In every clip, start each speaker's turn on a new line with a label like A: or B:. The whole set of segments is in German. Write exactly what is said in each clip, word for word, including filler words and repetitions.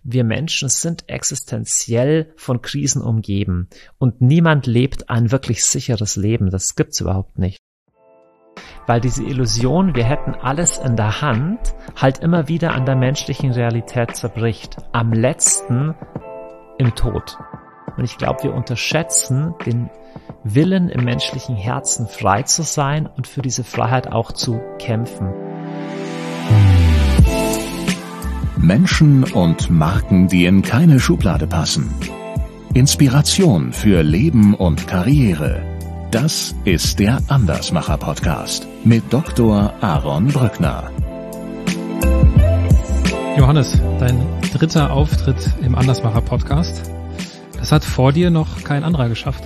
A: wir Menschen sind existenziell von Krisen umgeben und niemand lebt ein wirklich sicheres Leben. Das gibt's überhaupt nicht. Weil diese Illusion, wir hätten alles in der Hand, halt immer wieder an der menschlichen Realität zerbricht. Am letzten im Tod. Und ich glaube, wir unterschätzen den Willen im menschlichen Herzen, frei zu sein und für diese Freiheit auch zu kämpfen.
B: Menschen und Marken, die in keine Schublade passen. Inspiration für Leben und Karriere. Das ist der Andersmacher-Podcast mit Doktor Aaron Brückner.
C: Johannes, dein dritter Auftritt im Andersmacher-Podcast. Das hat vor dir noch kein anderer geschafft.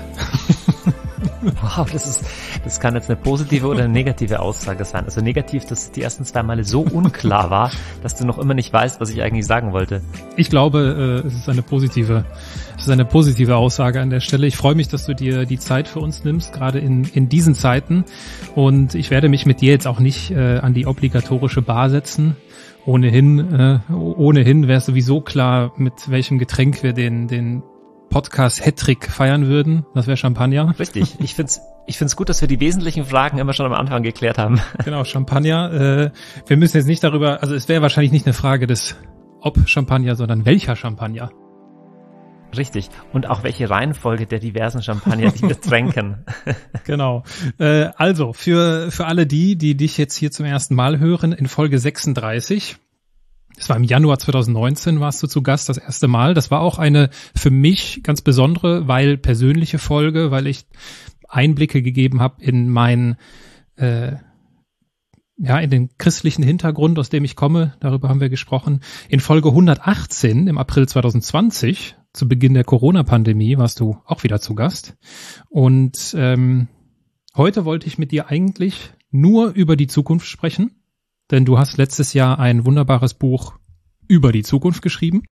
A: Wow, das ist, das kann jetzt eine positive oder eine negative Aussage sein. Also negativ, dass die ersten zwei Male so unklar war, dass du noch immer nicht weißt, was ich eigentlich sagen wollte.
C: Ich glaube, es ist eine positive, es ist eine positive Aussage an der Stelle. Ich freue mich, dass du dir die Zeit für uns nimmst, gerade in, in diesen Zeiten. Und ich werde mich mit dir jetzt auch nicht äh, an die obligatorische Bar setzen. Ohnehin, äh, ohnehin wäre es sowieso klar, mit welchem Getränk wir den, den Podcast-Hattrick feiern würden. Das wäre Champagner.
A: Richtig. Ich find's, ich find's gut, dass wir die wesentlichen Fragen immer schon am Anfang geklärt haben.
C: Genau, Champagner. Äh, wir müssen jetzt nicht darüber, also es wäre wahrscheinlich nicht eine Frage des ob Champagner, sondern welcher Champagner.
A: Richtig. Und auch welche Reihenfolge der diversen Champagner, die wir tränken.
C: Genau. Äh, also, für, für alle die, die dich jetzt hier zum ersten Mal hören, in Folge sechsunddreißig, das war im Januar zwanzig neunzehn, warst du zu Gast das erste Mal. Das war auch eine für mich ganz besondere, weil persönliche Folge, weil ich Einblicke gegeben habe in mein, äh, ja, in den christlichen Hintergrund, aus dem ich komme. Darüber haben wir gesprochen. In Folge hundertachtzehn im April zwanzig zwanzig, zu Beginn der Corona-Pandemie, warst du auch wieder zu Gast. Und ähm, heute wollte ich mit dir eigentlich nur über die Zukunft sprechen. Denn du hast letztes Jahr ein wunderbares Buch über die Zukunft geschrieben.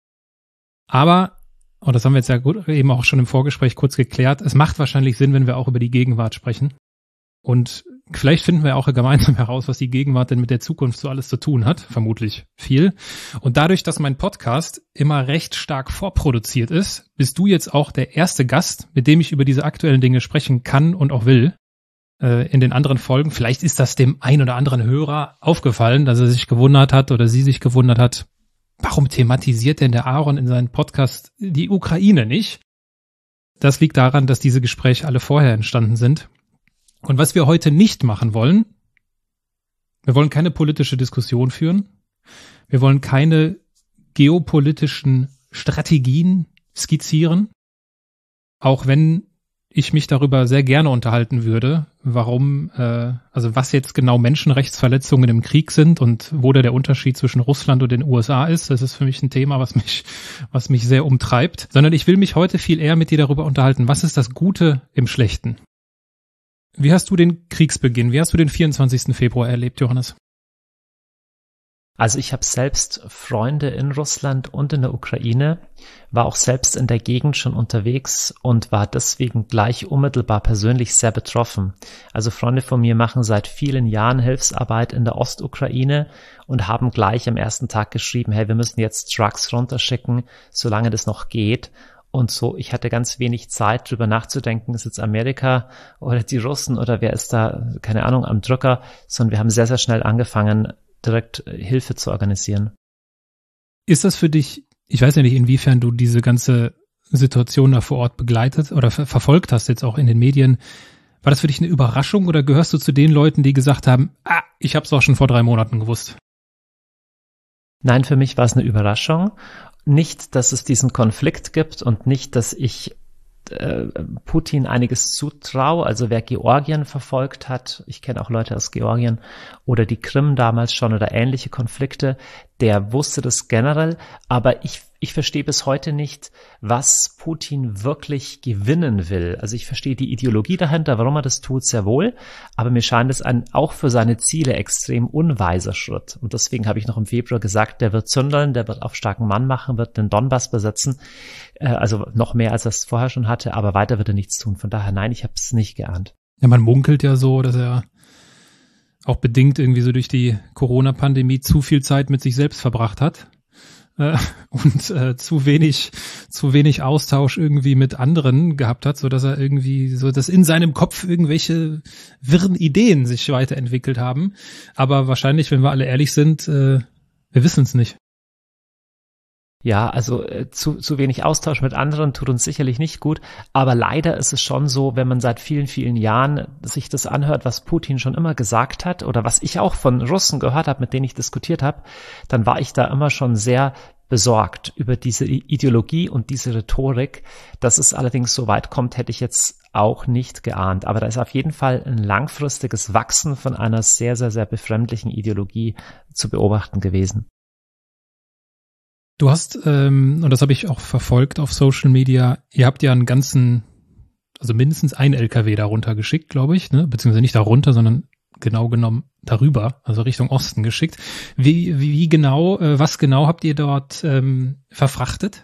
C: Aber, und das haben wir jetzt ja gut, eben auch schon im Vorgespräch kurz geklärt, es macht wahrscheinlich Sinn, wenn wir auch über die Gegenwart sprechen. Und vielleicht finden wir auch gemeinsam heraus, was die Gegenwart denn mit der Zukunft so alles zu tun hat. Vermutlich viel. Und dadurch, dass mein Podcast immer recht stark vorproduziert ist, bist du jetzt auch der erste Gast, mit dem ich über diese aktuellen Dinge sprechen kann und auch will. In den anderen Folgen. Vielleicht ist das dem ein oder anderen Hörer aufgefallen, dass er sich gewundert hat oder sie sich gewundert hat, warum thematisiert denn der Aaron in seinem Podcast die Ukraine nicht? Das liegt daran, dass diese Gespräche alle vorher entstanden sind. Und was wir heute nicht machen wollen, wir wollen keine politische Diskussion führen. Wir wollen keine geopolitischen Strategien skizzieren. Auch wenn ich mich darüber sehr gerne unterhalten würde, warum, äh, also was jetzt genau Menschenrechtsverletzungen im Krieg sind und wo da der Unterschied zwischen Russland und den U S A ist. Das ist für mich ein Thema, was mich, was mich sehr umtreibt. Sondern ich will mich heute viel eher mit dir darüber unterhalten, was ist das Gute im Schlechten? Wie hast du den Kriegsbeginn, wie hast du den vierundzwanzigsten Februar erlebt, Johannes?
A: Also ich habe selbst Freunde in Russland und in der Ukraine, war auch selbst in der Gegend schon unterwegs und war deswegen gleich unmittelbar persönlich sehr betroffen. Also Freunde von mir machen seit vielen Jahren Hilfsarbeit in der Ostukraine und haben gleich am ersten Tag geschrieben, hey, wir müssen jetzt Trucks runterschicken, solange das noch geht. Und so, ich hatte ganz wenig Zeit, drüber nachzudenken, ist jetzt Amerika oder die Russen oder wer ist da, keine Ahnung, am Drücker, sondern wir haben sehr, sehr schnell angefangen, direkt Hilfe zu organisieren.
C: Ist das für dich, ich weiß ja nicht, inwiefern du diese ganze Situation da vor Ort begleitet oder ver- verfolgt hast, jetzt auch in den Medien, war das für dich eine Überraschung oder gehörst du zu den Leuten, die gesagt haben, ah, ich hab's auch schon vor drei Monaten gewusst?
A: Nein, für mich war es eine Überraschung. Nicht, dass es diesen Konflikt gibt und nicht, dass ich Putin einiges zutraue, also wer Georgien verfolgt hat, ich kenne auch Leute aus Georgien oder die Krim damals schon oder ähnliche Konflikte, der wusste das generell, aber ich ich verstehe bis heute nicht, was Putin wirklich gewinnen will. Also ich verstehe die Ideologie dahinter, warum er das tut, sehr wohl, aber mir scheint es ein auch für seine Ziele extrem unweiser Schritt. Und deswegen habe ich noch im Februar gesagt, der wird zündeln, der wird auf starken Mann machen, wird den Donbass besetzen, äh, also noch mehr, als er es vorher schon hatte, aber weiter wird er nichts tun. Von daher, nein, ich habe es nicht geahnt.
C: Ja, man munkelt ja so, dass er auch bedingt irgendwie so durch die Corona-Pandemie zu viel Zeit mit sich selbst verbracht hat. äh, und äh, zu wenig zu wenig Austausch irgendwie mit anderen gehabt hat, so dass er irgendwie so, dass in seinem Kopf irgendwelche wirren Ideen sich weiterentwickelt haben. Aber wahrscheinlich, wenn wir alle ehrlich sind, äh, wir wissen es nicht.
A: Ja, also äh, zu, zu wenig Austausch mit anderen tut uns sicherlich nicht gut, aber leider ist es schon so, wenn man seit vielen, vielen Jahren sich das anhört, was Putin schon immer gesagt hat oder was ich auch von Russen gehört habe, mit denen ich diskutiert habe, dann war ich da immer schon sehr besorgt über diese Ideologie und diese Rhetorik. Dass es allerdings so weit kommt, hätte ich jetzt auch nicht geahnt. Aber da ist auf jeden Fall ein langfristiges Wachsen von einer sehr, sehr, sehr befremdlichen Ideologie zu beobachten gewesen.
C: Du hast, ähm, und das habe ich auch verfolgt auf Social Media, ihr habt ja einen ganzen, also mindestens ein L K W darunter geschickt, glaube ich, ne? Beziehungsweise nicht darunter, sondern genau genommen darüber, also Richtung Osten geschickt. Wie, wie, wie genau, äh, was genau habt ihr dort ähm, verfrachtet?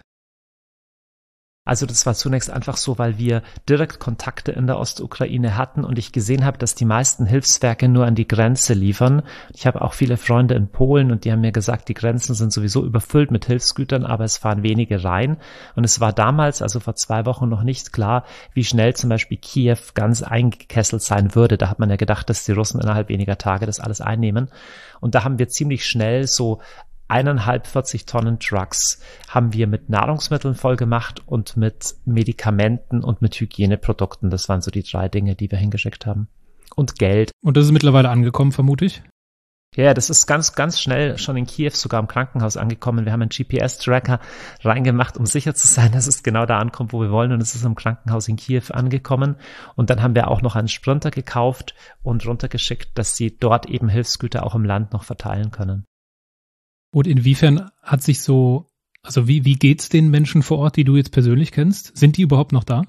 A: Also das war zunächst einfach so, weil wir direkt Kontakte in der Ostukraine hatten und ich gesehen habe, dass die meisten Hilfswerke nur an die Grenze liefern. Ich habe auch viele Freunde in Polen und die haben mir gesagt, die Grenzen sind sowieso überfüllt mit Hilfsgütern, aber es fahren wenige rein. Und es war damals, also vor zwei Wochen, noch nicht klar, wie schnell zum Beispiel Kiew ganz eingekesselt sein würde. Da hat man ja gedacht, dass die Russen innerhalb weniger Tage das alles einnehmen. Und da haben wir ziemlich schnell so eineinhalb vierzig Tonnen Trucks haben wir mit Nahrungsmitteln voll gemacht und mit Medikamenten und mit Hygieneprodukten. Das waren so die drei Dinge, die wir hingeschickt haben. Und Geld.
C: Und das ist mittlerweile angekommen, vermute ich?
A: Ja, das ist ganz, ganz schnell schon in Kiew sogar im Krankenhaus angekommen. Wir haben einen G P S-Tracker reingemacht, um sicher zu sein, dass es genau da ankommt, wo wir wollen. Und es ist im Krankenhaus in Kiew angekommen. Und dann haben wir auch noch einen Sprinter gekauft und runtergeschickt, dass sie dort eben Hilfsgüter auch im Land noch verteilen können.
C: Und inwiefern hat sich so, also wie, wie geht's den Menschen vor Ort, die du jetzt persönlich kennst? Sind die überhaupt noch da?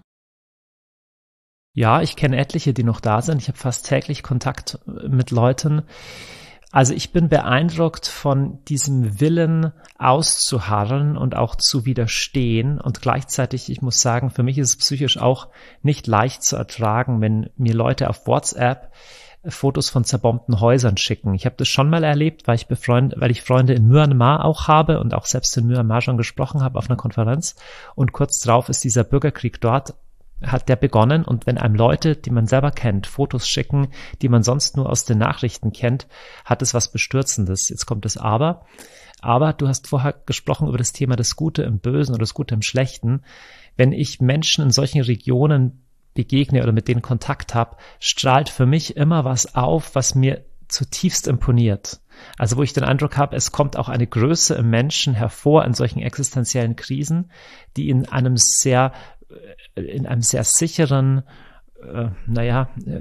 A: Ja, ich kenne etliche, die noch da sind. Ich habe fast täglich Kontakt mit Leuten. Also ich bin beeindruckt von diesem Willen auszuharren und auch zu widerstehen. Und gleichzeitig, ich muss sagen, für mich ist es psychisch auch nicht leicht zu ertragen, wenn mir Leute auf WhatsApp Fotos von zerbombten Häusern schicken. Ich habe das schon mal erlebt, weil ich befreund, weil ich Freunde in Myanmar auch habe und auch selbst in Myanmar schon gesprochen habe auf einer Konferenz. Und kurz drauf ist dieser Bürgerkrieg dort, hat der begonnen. Und wenn einem Leute, die man selber kennt, Fotos schicken, die man sonst nur aus den Nachrichten kennt, hat es was Bestürzendes. Jetzt kommt das Aber. Aber du hast vorher gesprochen über das Thema das Gute im Bösen oder das Gute im Schlechten. Wenn ich Menschen in solchen Regionen begegne oder mit denen Kontakt habe, strahlt für mich immer was auf, was mir zutiefst imponiert. Also wo ich den Eindruck habe, es kommt auch eine Größe im Menschen hervor in solchen existenziellen Krisen, die in einem sehr, in einem sehr sicheren, äh, naja, äh,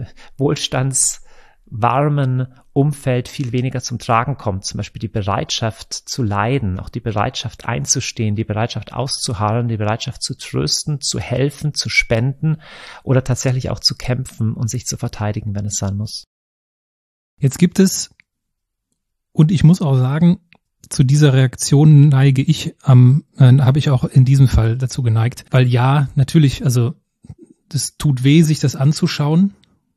A: wohlstandswarmen Umfeld viel weniger zum Tragen kommt. Zum Beispiel die Bereitschaft zu leiden, auch die Bereitschaft einzustehen, die Bereitschaft auszuharren, die Bereitschaft zu trösten, zu helfen, zu spenden oder tatsächlich auch zu kämpfen und sich zu verteidigen, wenn es sein muss.
C: Jetzt gibt es, und ich muss auch sagen, zu dieser Reaktion neige ich, am, äh, habe ich auch in diesem Fall dazu geneigt, weil ja, natürlich, also das tut weh, sich das anzuschauen.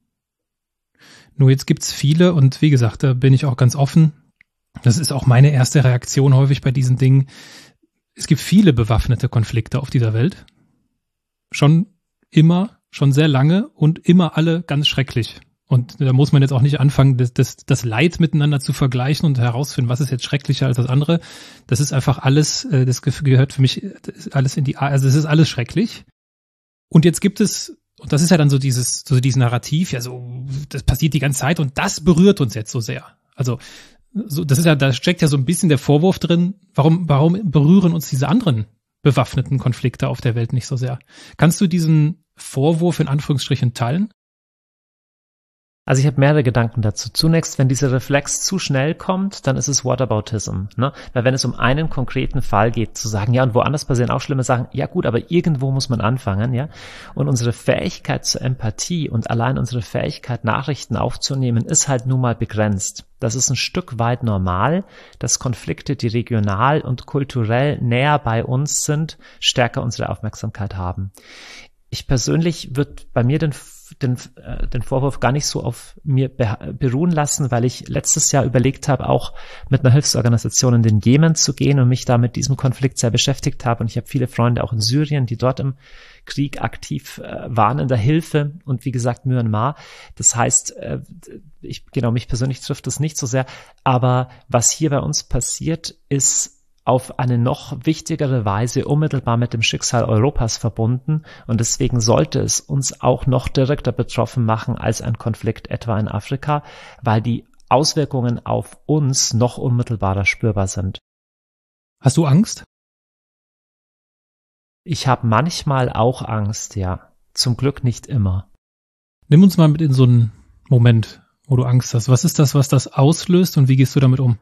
C: Nur jetzt gibt's viele und wie gesagt, da bin ich auch ganz offen. Das ist auch meine erste Reaktion häufig bei diesen Dingen. Es gibt viele bewaffnete Konflikte auf dieser Welt. Schon immer, schon sehr lange und immer alle ganz schrecklich. Und da muss man jetzt auch nicht anfangen, das, das, das Leid miteinander zu vergleichen und herausfinden, was ist jetzt schrecklicher als das andere. Das ist einfach alles, das gehört für mich alles in die, also es ist alles schrecklich. Und jetzt gibt es, und das ist ja dann so dieses, so dieses Narrativ, ja so, das passiert die ganze Zeit und das berührt uns jetzt so sehr. Also, so, das ist ja, da steckt ja so ein bisschen der Vorwurf drin, warum, warum berühren uns diese anderen bewaffneten Konflikte auf der Welt nicht so sehr? Kannst du diesen Vorwurf in Anführungsstrichen teilen?
A: Also ich habe mehrere Gedanken dazu. Zunächst, wenn dieser Reflex zu schnell kommt, dann ist es Whataboutism, ne? Weil wenn es um einen konkreten Fall geht, zu sagen, ja, und woanders passieren auch schlimme Sachen, ja gut, aber irgendwo muss man anfangen, ja? Und unsere Fähigkeit zur Empathie und allein unsere Fähigkeit, Nachrichten aufzunehmen, ist halt nun mal begrenzt. Das ist ein Stück weit normal, dass Konflikte, die regional und kulturell näher bei uns sind, stärker unsere Aufmerksamkeit haben. ich persönlich würde bei mir den, den, äh, den Vorwurf gar nicht so auf mir be- beruhen lassen, weil ich letztes Jahr überlegt habe, auch mit einer Hilfsorganisation in den Jemen zu gehen und mich da mit diesem Konflikt sehr beschäftigt habe. Und ich habe viele Freunde auch in Syrien, die dort im Krieg aktiv äh, waren in der Hilfe und wie gesagt Myanmar. Das heißt, äh, ich, genau, mich persönlich trifft das nicht so sehr. Aber was hier bei uns passiert, ist auf eine noch wichtigere Weise unmittelbar mit dem Schicksal Europas verbunden und deswegen sollte es uns auch noch direkter betroffen machen als ein Konflikt etwa in Afrika, weil die Auswirkungen auf uns noch unmittelbarer spürbar sind.
C: Hast du Angst?
A: Ich habe manchmal auch Angst, ja. Zum Glück nicht immer.
C: Nimm uns mal mit in so einen Moment, wo du Angst hast. Was ist das, was das auslöst und wie gehst du damit um?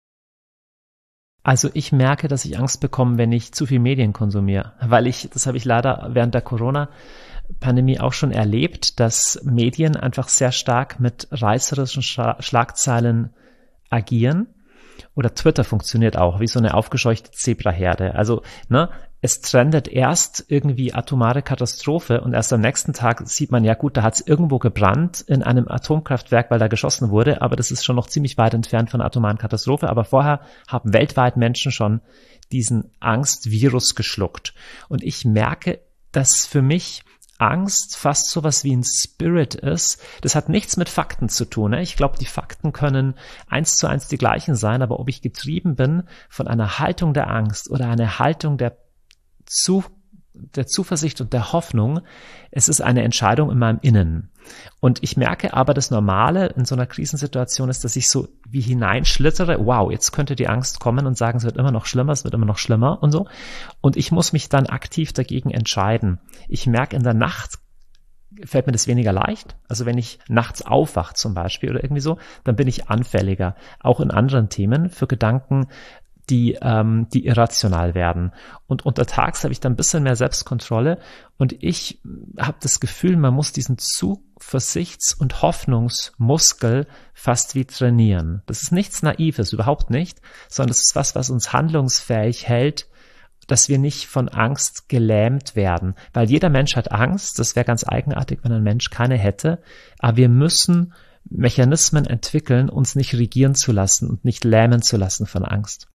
A: Also ich merke, dass ich Angst bekomme, wenn ich zu viel Medien konsumiere, weil ich, das habe ich leider während der Corona-Pandemie auch schon erlebt, dass Medien einfach sehr stark mit reißerischen Schla- Schlagzeilen agieren. Oder Twitter funktioniert auch wie so eine aufgescheuchte Zebraherde. Also, ne, es trendet erst irgendwie atomare Katastrophe und erst am nächsten Tag sieht man, ja gut, da hat es irgendwo gebrannt in einem Atomkraftwerk, weil da geschossen wurde, aber das ist schon noch ziemlich weit entfernt von einer atomaren Katastrophe. Aber vorher haben weltweit Menschen schon diesen Angstvirus geschluckt. Und ich merke, dass für mich Angst fast sowas wie ein Spirit ist. Das hat nichts mit Fakten zu tun. Ne? Ich glaube, die Fakten können eins zu eins die gleichen sein, aber ob ich getrieben bin von einer Haltung der Angst oder einer Haltung der, zu, der Zuversicht und der Hoffnung, es ist eine Entscheidung in meinem Innen. Und ich merke aber, das Normale in so einer Krisensituation ist, dass ich so wie hineinschlittere, wow, jetzt könnte die Angst kommen und sagen, es wird immer noch schlimmer, es wird immer noch schlimmer und so. Und ich muss mich dann aktiv dagegen entscheiden. Ich merke, in der Nacht fällt mir das weniger leicht. Also wenn ich nachts aufwache zum Beispiel oder irgendwie so, dann bin ich anfälliger, auch in anderen Themen für Gedanken, die ähm, die irrational werden. Und untertags habe ich dann ein bisschen mehr Selbstkontrolle und ich habe das Gefühl, man muss diesen Zuversichts- und Hoffnungsmuskel fast wie trainieren. Das ist nichts Naives, überhaupt nicht, sondern das ist was, was uns handlungsfähig hält, dass wir nicht von Angst gelähmt werden. Weil jeder Mensch hat Angst, das wäre ganz eigenartig, wenn ein Mensch keine hätte, aber wir müssen Mechanismen entwickeln, uns nicht regieren zu lassen und nicht lähmen zu lassen von Angst.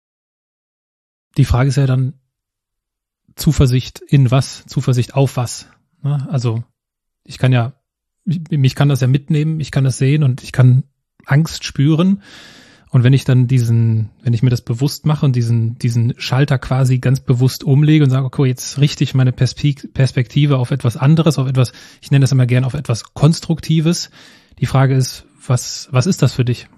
C: Die Frage ist ja dann Zuversicht in was, Zuversicht auf was. Also ich kann ja, mich kann das ja mitnehmen, ich kann das sehen und ich kann Angst spüren. Und wenn ich dann diesen, wenn ich mir das bewusst mache und diesen, diesen Schalter quasi ganz bewusst umlege und sage, okay, jetzt richte ich meine Perspektive auf etwas anderes, auf etwas, ich nenne das immer gern auf etwas Konstruktives. Die Frage ist, was, was ist das für dich?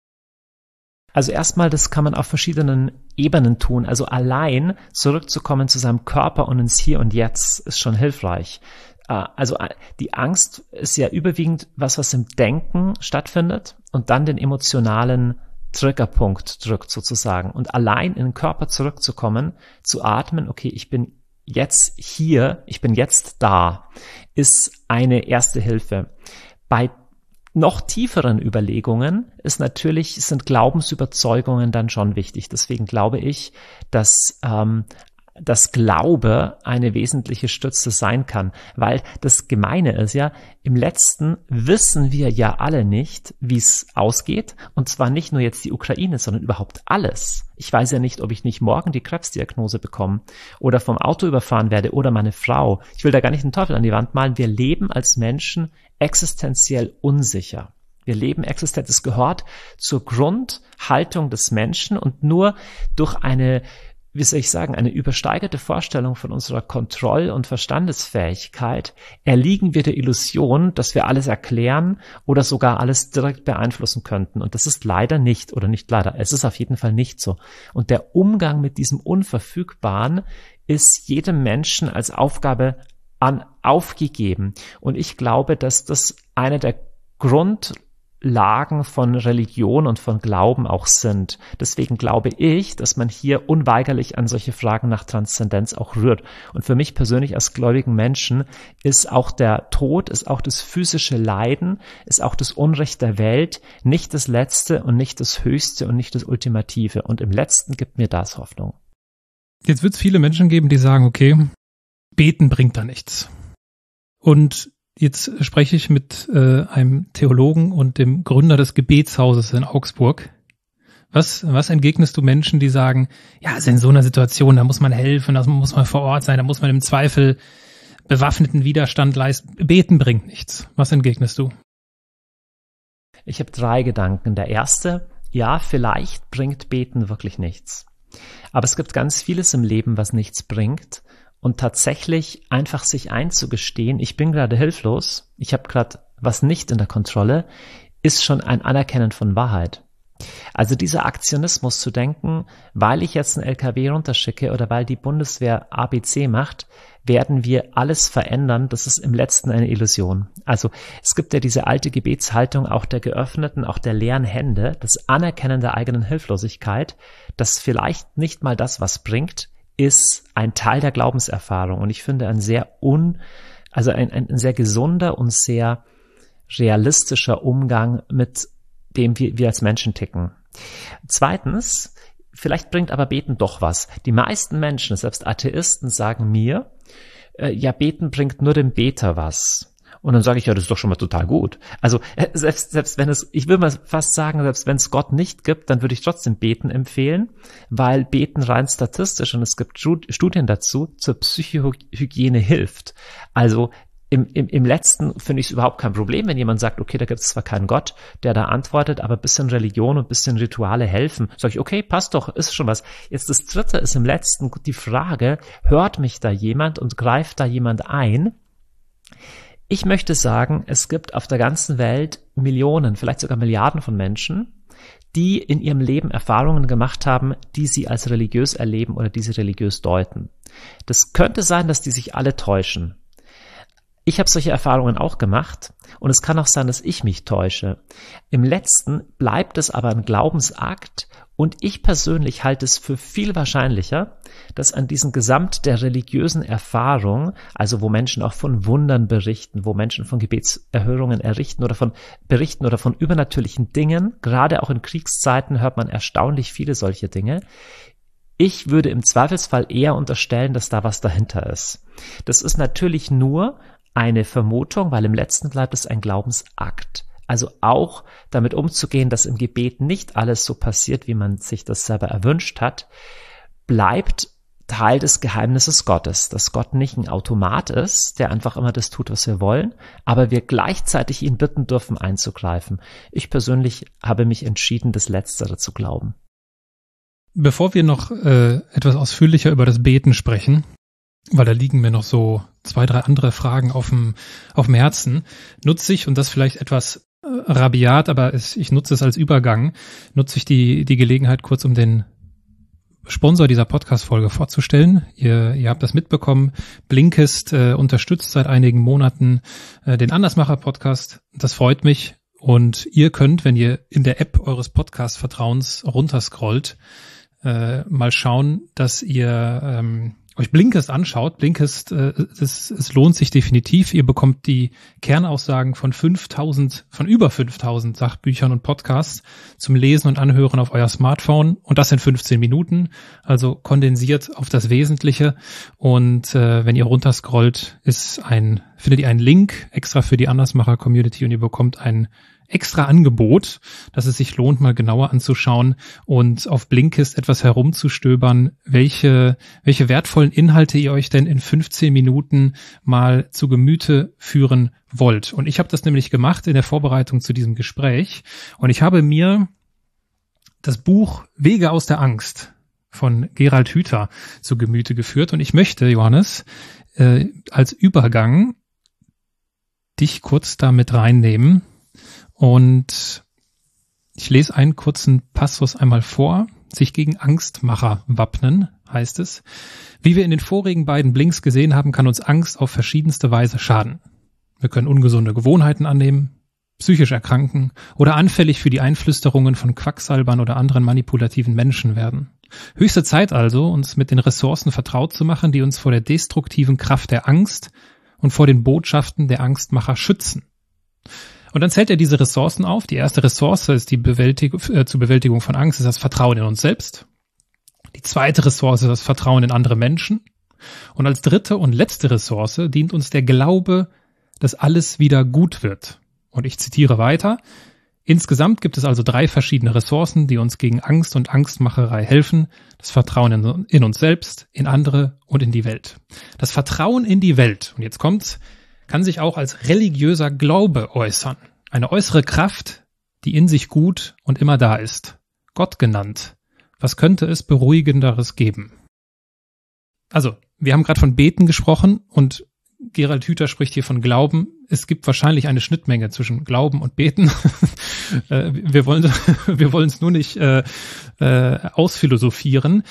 A: Also erstmal, das kann man auf verschiedenen Ebenen tun. Also allein zurückzukommen zu seinem Körper und ins Hier und Jetzt ist schon hilfreich. Also die Angst ist ja überwiegend was, was im Denken stattfindet und dann den emotionalen Triggerpunkt drückt sozusagen. Und allein in den Körper zurückzukommen, zu atmen, okay, ich bin jetzt hier, ich bin jetzt da, ist eine erste Hilfe. Bei noch tieferen Überlegungen ist natürlich, sind Glaubensüberzeugungen dann schon wichtig. Deswegen glaube ich, dass ähm, das Glaube eine wesentliche Stütze sein kann, weil das Gemeine ist ja, im Letzten wissen wir ja alle nicht, wie es ausgeht, und zwar nicht nur jetzt die Ukraine, sondern überhaupt alles. Ich weiß ja nicht, ob ich nicht morgen die Krebsdiagnose bekomme oder vom Auto überfahren werde oder meine Frau. Ich will da gar nicht den Teufel an die Wand malen. Wir leben als Menschen existenziell unsicher. Wir leben existenziell, es gehört zur Grundhaltung des Menschen und nur durch eine, wie soll ich sagen, eine übersteigerte Vorstellung von unserer Kontroll- und Verstandesfähigkeit erliegen wir der Illusion, dass wir alles erklären oder sogar alles direkt beeinflussen könnten. Und das ist leider nicht, oder nicht leider, es ist auf jeden Fall nicht so. Und der Umgang mit diesem Unverfügbaren ist jedem Menschen als Aufgabe an, aufgegeben. Und ich glaube, dass das eine der Grundlagen von Religion und von Glauben auch sind. Deswegen glaube ich, dass man hier unweigerlich an solche Fragen nach Transzendenz auch rührt. Und für mich persönlich als gläubigen Menschen ist auch der Tod, ist auch das physische Leiden, ist auch das Unrecht der Welt nicht das Letzte und nicht das Höchste und nicht das Ultimative. Und im Letzten gibt mir das Hoffnung.
C: Jetzt wird es viele Menschen geben, die sagen, okay, beten bringt da nichts. Und jetzt spreche ich mit äh, einem Theologen und dem Gründer des Gebetshauses in Augsburg. Was, was entgegnest du Menschen, die sagen, ja, also in so einer Situation, da muss man helfen, da muss man vor Ort sein, da muss man im Zweifel bewaffneten Widerstand leisten. Beten bringt nichts. Was entgegnest du?
A: Ich habe drei Gedanken. Der erste, ja, vielleicht bringt Beten wirklich nichts. Aber es gibt ganz vieles im Leben, was nichts bringt. Und tatsächlich einfach sich einzugestehen, ich bin gerade hilflos, ich habe gerade was nicht in der Kontrolle, ist schon ein Anerkennen von Wahrheit. Also dieser Aktionismus zu denken, weil ich jetzt einen L K W runterschicke oder weil die Bundeswehr A B C macht, werden wir alles verändern, das ist im Letzten eine Illusion. Also es gibt ja diese alte Gebetshaltung auch der geöffneten, auch der leeren Hände, das Anerkennen der eigenen Hilflosigkeit, das vielleicht nicht mal das, was bringt, ist ein Teil der Glaubenserfahrung. Und ich finde ein sehr un, also ein, ein sehr gesunder und sehr realistischer Umgang mit dem wir, wir als Menschen ticken. Zweitens, vielleicht bringt aber Beten doch was. Die meisten Menschen, selbst Atheisten, sagen mir, äh, ja, Beten bringt nur dem Beter was. Und dann sage ich, ja, das ist doch schon mal total gut. Also äh, selbst, selbst wenn es, ich will mal fast sagen, selbst wenn es Gott nicht gibt, dann würde ich trotzdem Beten empfehlen, weil Beten rein statistisch, und es gibt Studien dazu, zur Psychohygiene hilft. Also Im, im, im Letzten finde ich es überhaupt kein Problem, wenn jemand sagt, okay, da gibt es zwar keinen Gott, der da antwortet, aber ein bisschen Religion und ein bisschen Rituale helfen. Sag ich, okay, passt doch, ist schon was. Jetzt das Dritte ist im Letzten die Frage, hört mich da jemand und greift da jemand ein? Ich möchte sagen, es gibt auf der ganzen Welt Millionen, vielleicht sogar Milliarden von Menschen, die in ihrem Leben Erfahrungen gemacht haben, die sie als religiös erleben oder die sie religiös deuten. Das könnte sein, dass die sich alle täuschen. Ich habe solche Erfahrungen auch gemacht und es kann auch sein, dass ich mich täusche. Im Letzten bleibt es aber ein Glaubensakt und ich persönlich halte es für viel wahrscheinlicher, dass an diesem Gesamt der religiösen Erfahrung, also wo Menschen auch von Wundern berichten, wo Menschen von Gebetserhörungen errichten oder von berichten oder von übernatürlichen Dingen, gerade auch in Kriegszeiten hört man erstaunlich viele solche Dinge. Ich würde im Zweifelsfall eher unterstellen, dass da was dahinter ist. Das ist natürlich nur eine Vermutung, weil im Letzten bleibt es ein Glaubensakt. Also auch damit umzugehen, dass im Gebet nicht alles so passiert, wie man sich das selber erwünscht hat, bleibt Teil des Geheimnisses Gottes, dass Gott nicht ein Automat ist, der einfach immer das tut, was wir wollen, aber wir gleichzeitig ihn bitten dürfen, einzugreifen. Ich persönlich habe mich entschieden, das Letztere zu glauben.
C: Bevor wir noch äh, etwas ausführlicher über das Beten sprechen, weil da liegen mir noch so zwei, drei andere Fragen auf dem, auf dem Herzen, nutze ich, und das vielleicht etwas äh, rabiat, aber es, ich nutze es als Übergang, nutze ich die, die Gelegenheit kurz, um den Sponsor dieser Podcast-Folge vorzustellen. Ihr, ihr habt das mitbekommen. Blinkist äh, unterstützt seit einigen Monaten äh, den Andersmacher-Podcast. Das freut mich. Und ihr könnt, wenn ihr in der App eures Podcast-Vertrauens runterscrollt, äh, mal schauen, dass ihr ähm, euch Blinkist anschaut. Blinkist, äh, es, es lohnt sich definitiv. Ihr bekommt die Kernaussagen von fünftausend, von über fünftausend Sachbüchern und Podcasts zum Lesen und Anhören auf euer Smartphone, und das in fünfzehn Minuten, also kondensiert auf das Wesentliche. Und äh, wenn ihr runterscrollt, ist ein, findet ihr einen Link extra für die Andersmacher-Community und ihr bekommt ein extra Angebot, dass es sich lohnt, mal genauer anzuschauen und auf Blinkist etwas herumzustöbern, welche welche wertvollen Inhalte ihr euch denn in fünfzehn Minuten mal zu Gemüte führen wollt. Und ich habe das nämlich gemacht in der Vorbereitung zu diesem Gespräch, und ich habe mir das Buch Wege aus der Angst von Gerald Hüther zu Gemüte geführt, und ich möchte, Johannes, äh, als Übergang dich kurz da mit reinnehmen. Und ich lese einen kurzen Passus einmal vor. Sich gegen Angstmacher wappnen, heißt es. Wie wir in den vorigen beiden Blinks gesehen haben, kann uns Angst auf verschiedenste Weise schaden. Wir können ungesunde Gewohnheiten annehmen, psychisch erkranken oder anfällig für die Einflüsterungen von Quacksalbern oder anderen manipulativen Menschen werden. Höchste Zeit also, uns mit den Ressourcen vertraut zu machen, die uns vor der destruktiven Kraft der Angst und vor den Botschaften der Angstmacher schützen. Und dann zählt er diese Ressourcen auf. Die erste Ressource ist die Bewältigung, äh, zur Bewältigung von Angst, ist das Vertrauen in uns selbst. Die zweite Ressource ist das Vertrauen in andere Menschen. Und als dritte und letzte Ressource dient uns der Glaube dass alles wieder gut wird. Und ich zitiere weiter. Insgesamt gibt es also drei verschiedene Ressourcen, die uns gegen Angst und Angstmacherei helfen. Das Vertrauen in, in uns selbst, in andere und in die Welt. Das Vertrauen in die Welt, und jetzt kommt's, kann sich auch als religiöser Glaube äußern. Eine äußere Kraft, die in sich gut und immer da ist. Gott genannt. Was könnte es Beruhigenderes geben? Also, wir haben gerade von Beten gesprochen und Gerald Hüther spricht hier von Glauben. Es gibt wahrscheinlich eine Schnittmenge zwischen Glauben und Beten. wir wollen wir wollen es nur nicht äh, äh, ausphilosophieren.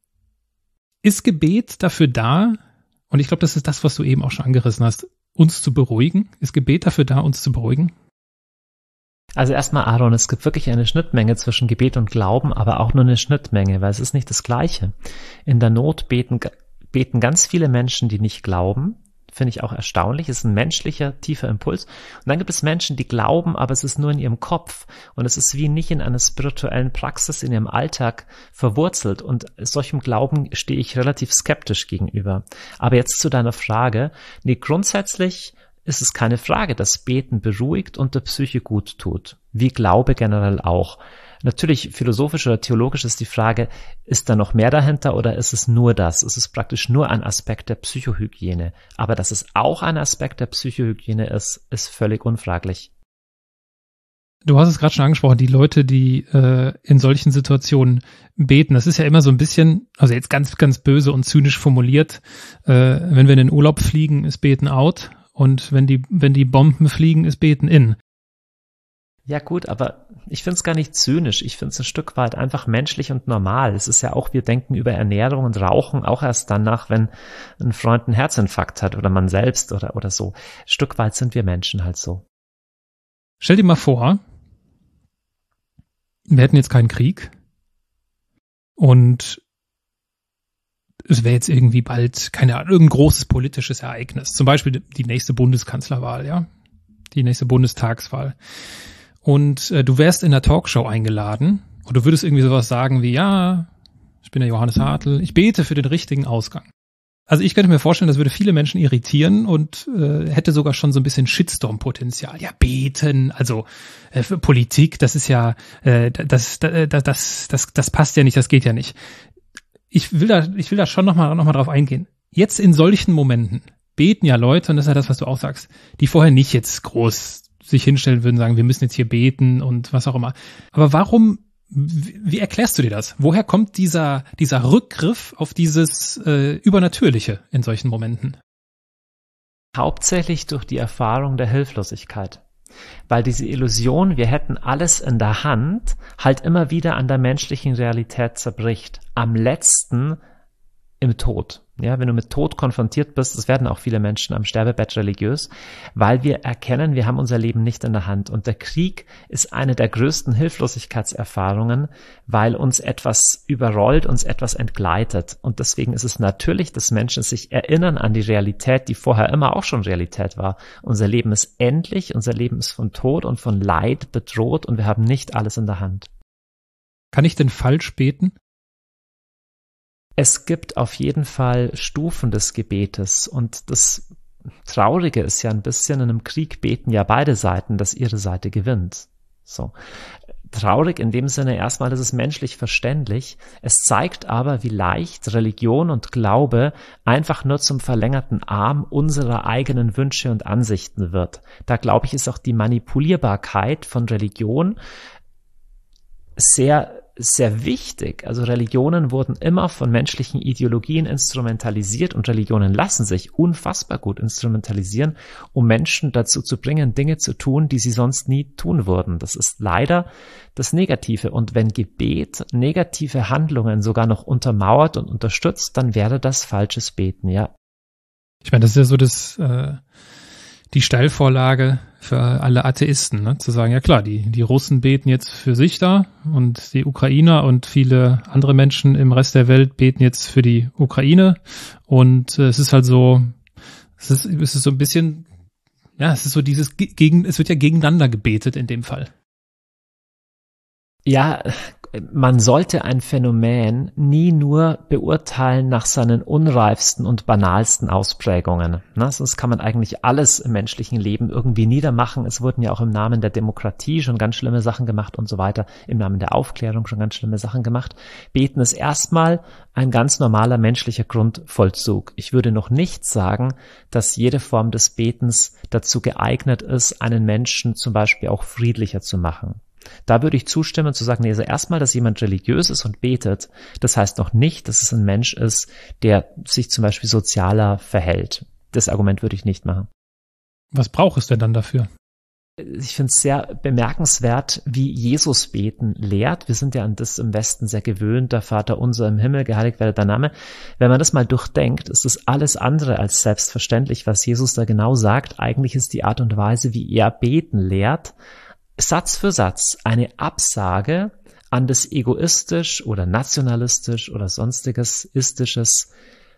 C: Ist Gebet dafür da, und ich glaube, das ist das, was du eben auch schon angerissen hast, uns zu beruhigen? Ist Gebet dafür da, uns zu beruhigen?
A: Also erstmal, Aaron, es gibt wirklich eine Schnittmenge zwischen Gebet und Glauben, aber auch nur eine Schnittmenge, weil es ist nicht das Gleiche. In der Not beten, beten ganz viele Menschen, die nicht glauben. Finde ich auch erstaunlich. Es ist ein menschlicher, tiefer Impuls. Und dann gibt es Menschen, die glauben, aber es ist nur in ihrem Kopf. Und es ist wie nicht in einer spirituellen Praxis in ihrem Alltag verwurzelt. Und solchem Glauben stehe ich relativ skeptisch gegenüber. Aber jetzt zu deiner Frage. Nee, grundsätzlich ist es keine Frage, dass Beten beruhigt und der Psyche gut tut. Wie Glaube generell auch. Natürlich, philosophisch oder theologisch ist die Frage, ist da noch mehr dahinter oder ist es nur das? Es ist praktisch nur ein Aspekt der Psychohygiene. Aber dass es auch ein Aspekt der Psychohygiene ist, ist völlig unfraglich.
C: Du hast es gerade schon angesprochen, die Leute, die äh, in solchen Situationen beten, das ist ja immer so ein bisschen, also jetzt ganz, ganz böse und zynisch formuliert, äh, wenn wir in den Urlaub fliegen, ist Beten out, und wenn die, wenn die Bomben fliegen, ist Beten in.
A: Ja gut, aber ich finde es gar nicht zynisch. Ich finde es ein Stück weit einfach menschlich und normal. Es ist ja auch, wir denken über Ernährung und Rauchen auch erst danach, wenn ein Freund einen Herzinfarkt hat oder man selbst oder, oder so. Ein Stück weit sind wir Menschen halt so.
C: Stell dir mal vor, wir hätten jetzt keinen Krieg und es wäre jetzt irgendwie bald, keine Ahnung, irgendein großes politisches Ereignis. Zum Beispiel die nächste Bundeskanzlerwahl, ja, die nächste Bundestagswahl. Und äh, du wärst in der Talkshow eingeladen und du würdest irgendwie sowas sagen wie, ja, ich bin der Johannes Hartl, ich bete für den richtigen Ausgang. Also ich könnte mir vorstellen, das würde viele Menschen irritieren und äh, hätte sogar schon so ein bisschen Shitstorm-Potenzial. Ja, beten, also äh, für Politik, das ist ja, äh, das, das, das, das, das passt ja nicht, das geht ja nicht. Ich will da, ich will da schon nochmal noch mal drauf eingehen. Jetzt in solchen Momenten beten ja Leute, und das ist ja das, was du auch sagst, die vorher nicht jetzt groß sich hinstellen würden, sagen, wir müssen jetzt hier beten und was auch immer. Aber warum, wie, wie erklärst du dir das? Woher kommt dieser, dieser Rückgriff auf dieses äh, Übernatürliche in solchen Momenten?
A: Hauptsächlich durch die Erfahrung der Hilflosigkeit. Weil diese Illusion, wir hätten alles in der Hand, halt immer wieder an der menschlichen Realität zerbricht. Am letzten im Tod. Ja, wenn du mit Tod konfrontiert bist, das werden auch viele Menschen am Sterbebett religiös, weil wir erkennen, wir haben unser Leben nicht in der Hand. Und der Krieg ist eine der größten Hilflosigkeitserfahrungen, weil uns etwas überrollt, uns etwas entgleitet. Und deswegen ist es natürlich, dass Menschen sich erinnern an die Realität, die vorher immer auch schon Realität war. Unser Leben ist endlich, unser Leben ist von Tod und von Leid bedroht und wir haben nicht alles in der Hand.
C: Kann ich denn falsch beten?
A: Es gibt auf jeden Fall Stufen des Gebetes und das Traurige ist ja ein bisschen, in einem Krieg beten ja beide Seiten, dass ihre Seite gewinnt. So. Traurig in dem Sinne erstmal, das ist menschlich verständlich. Es zeigt aber, wie leicht Religion und Glaube einfach nur zum verlängerten Arm unserer eigenen Wünsche und Ansichten wird. Da glaube ich, ist auch die Manipulierbarkeit von Religion sehr sehr wichtig. Also Religionen wurden immer von menschlichen Ideologien instrumentalisiert und Religionen lassen sich unfassbar gut instrumentalisieren, um Menschen dazu zu bringen, Dinge zu tun, die sie sonst nie tun würden. Das ist leider das Negative. Und wenn Gebet negative Handlungen sogar noch untermauert und unterstützt, dann wäre das falsches Beten, ja.
C: Ich meine, das ist ja so das, äh, die Steilvorlage für alle Atheisten, ne? Zu sagen, ja klar, die, die Russen beten jetzt für sich da und die Ukrainer und viele andere Menschen im Rest der Welt beten jetzt für die Ukraine und äh, es ist halt so, es ist, es ist so ein bisschen, ja, es ist so dieses, gegen, es wird ja gegeneinander gebetet in dem Fall.
A: Ja, man sollte ein Phänomen nie nur beurteilen nach seinen unreifsten und banalsten Ausprägungen. Ne? Sonst kann man eigentlich alles im menschlichen Leben irgendwie niedermachen. Es wurden ja auch im Namen der Demokratie schon ganz schlimme Sachen gemacht und so weiter, im Namen der Aufklärung schon ganz schlimme Sachen gemacht. Beten ist erstmal ein ganz normaler menschlicher Grundvollzug. Ich würde noch nicht sagen, dass jede Form des Betens dazu geeignet ist, einen Menschen zum Beispiel auch friedlicher zu machen. Da würde ich zustimmen, zu sagen, nee, also erstmal, dass jemand religiös ist und betet, das heißt noch nicht, dass es ein Mensch ist, der sich zum Beispiel sozialer verhält. Das Argument würde ich nicht machen.
C: Was braucht es denn dann dafür?
A: Ich finde es sehr bemerkenswert, wie Jesus beten lehrt. Wir sind ja an das im Westen sehr gewöhnt, der Vater unser im Himmel, geheiligt werde dein Name. Wenn man das mal durchdenkt, ist das alles andere als selbstverständlich, was Jesus da genau sagt. Eigentlich ist die Art und Weise, wie er beten lehrt, Satz für Satz eine Absage an das egoistisch oder nationalistisch oder sonstiges istisches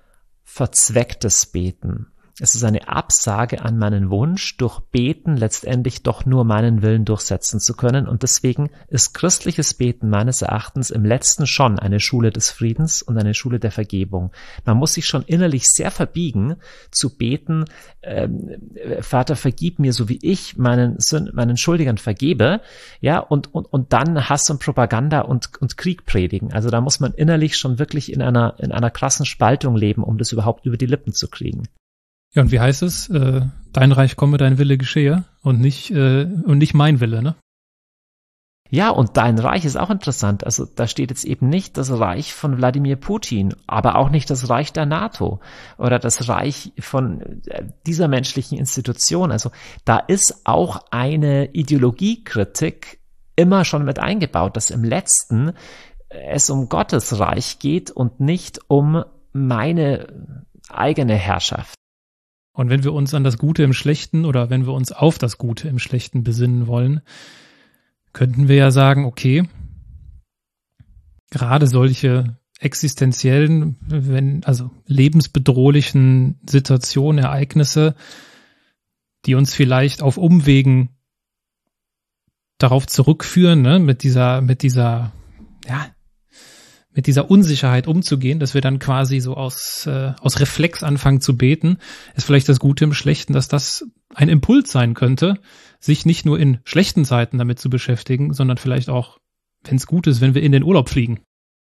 A: verzwecktes Beten. Es ist eine Absage an meinen Wunsch, durch Beten letztendlich doch nur meinen Willen durchsetzen zu können. Und deswegen ist christliches Beten meines Erachtens im letzten schon eine Schule des Friedens und eine Schule der Vergebung. Man muss sich schon innerlich sehr verbiegen, zu beten, ähm, Vater, vergib mir, so wie ich meinen, meinen Schuldigern vergebe, ja, und, und, und dann Hass und Propaganda und, und Krieg predigen. Also da muss man innerlich schon wirklich in einer, in einer krassen Spaltung leben, um das überhaupt über die Lippen zu kriegen.
C: Ja, und wie heißt es? Äh, dein Reich komme, dein Wille geschehe und nicht äh, und nicht mein Wille, ne?
A: Ja, und dein Reich ist auch interessant. Also da steht jetzt eben nicht das Reich von Wladimir Putin, aber auch nicht das Reich der NATO oder das Reich von dieser menschlichen Institution. Also da ist auch eine Ideologiekritik immer schon mit eingebaut, dass im Letzten es um Gottes Reich geht und nicht um meine eigene Herrschaft.
C: Und wenn wir uns an das Gute im Schlechten oder wenn wir uns auf das Gute im Schlechten besinnen wollen, könnten wir ja sagen, okay, gerade solche existenziellen, wenn, also lebensbedrohlichen Situationen, Ereignisse, die uns vielleicht auf Umwegen darauf zurückführen, ne, mit dieser, mit dieser, ja, mit dieser Unsicherheit umzugehen, dass wir dann quasi so aus, äh, aus Reflex anfangen zu beten, ist vielleicht das Gute im Schlechten, dass das ein Impuls sein könnte, sich nicht nur in schlechten Zeiten damit zu beschäftigen, sondern vielleicht auch, wenn es gut ist, wenn wir in den Urlaub fliegen.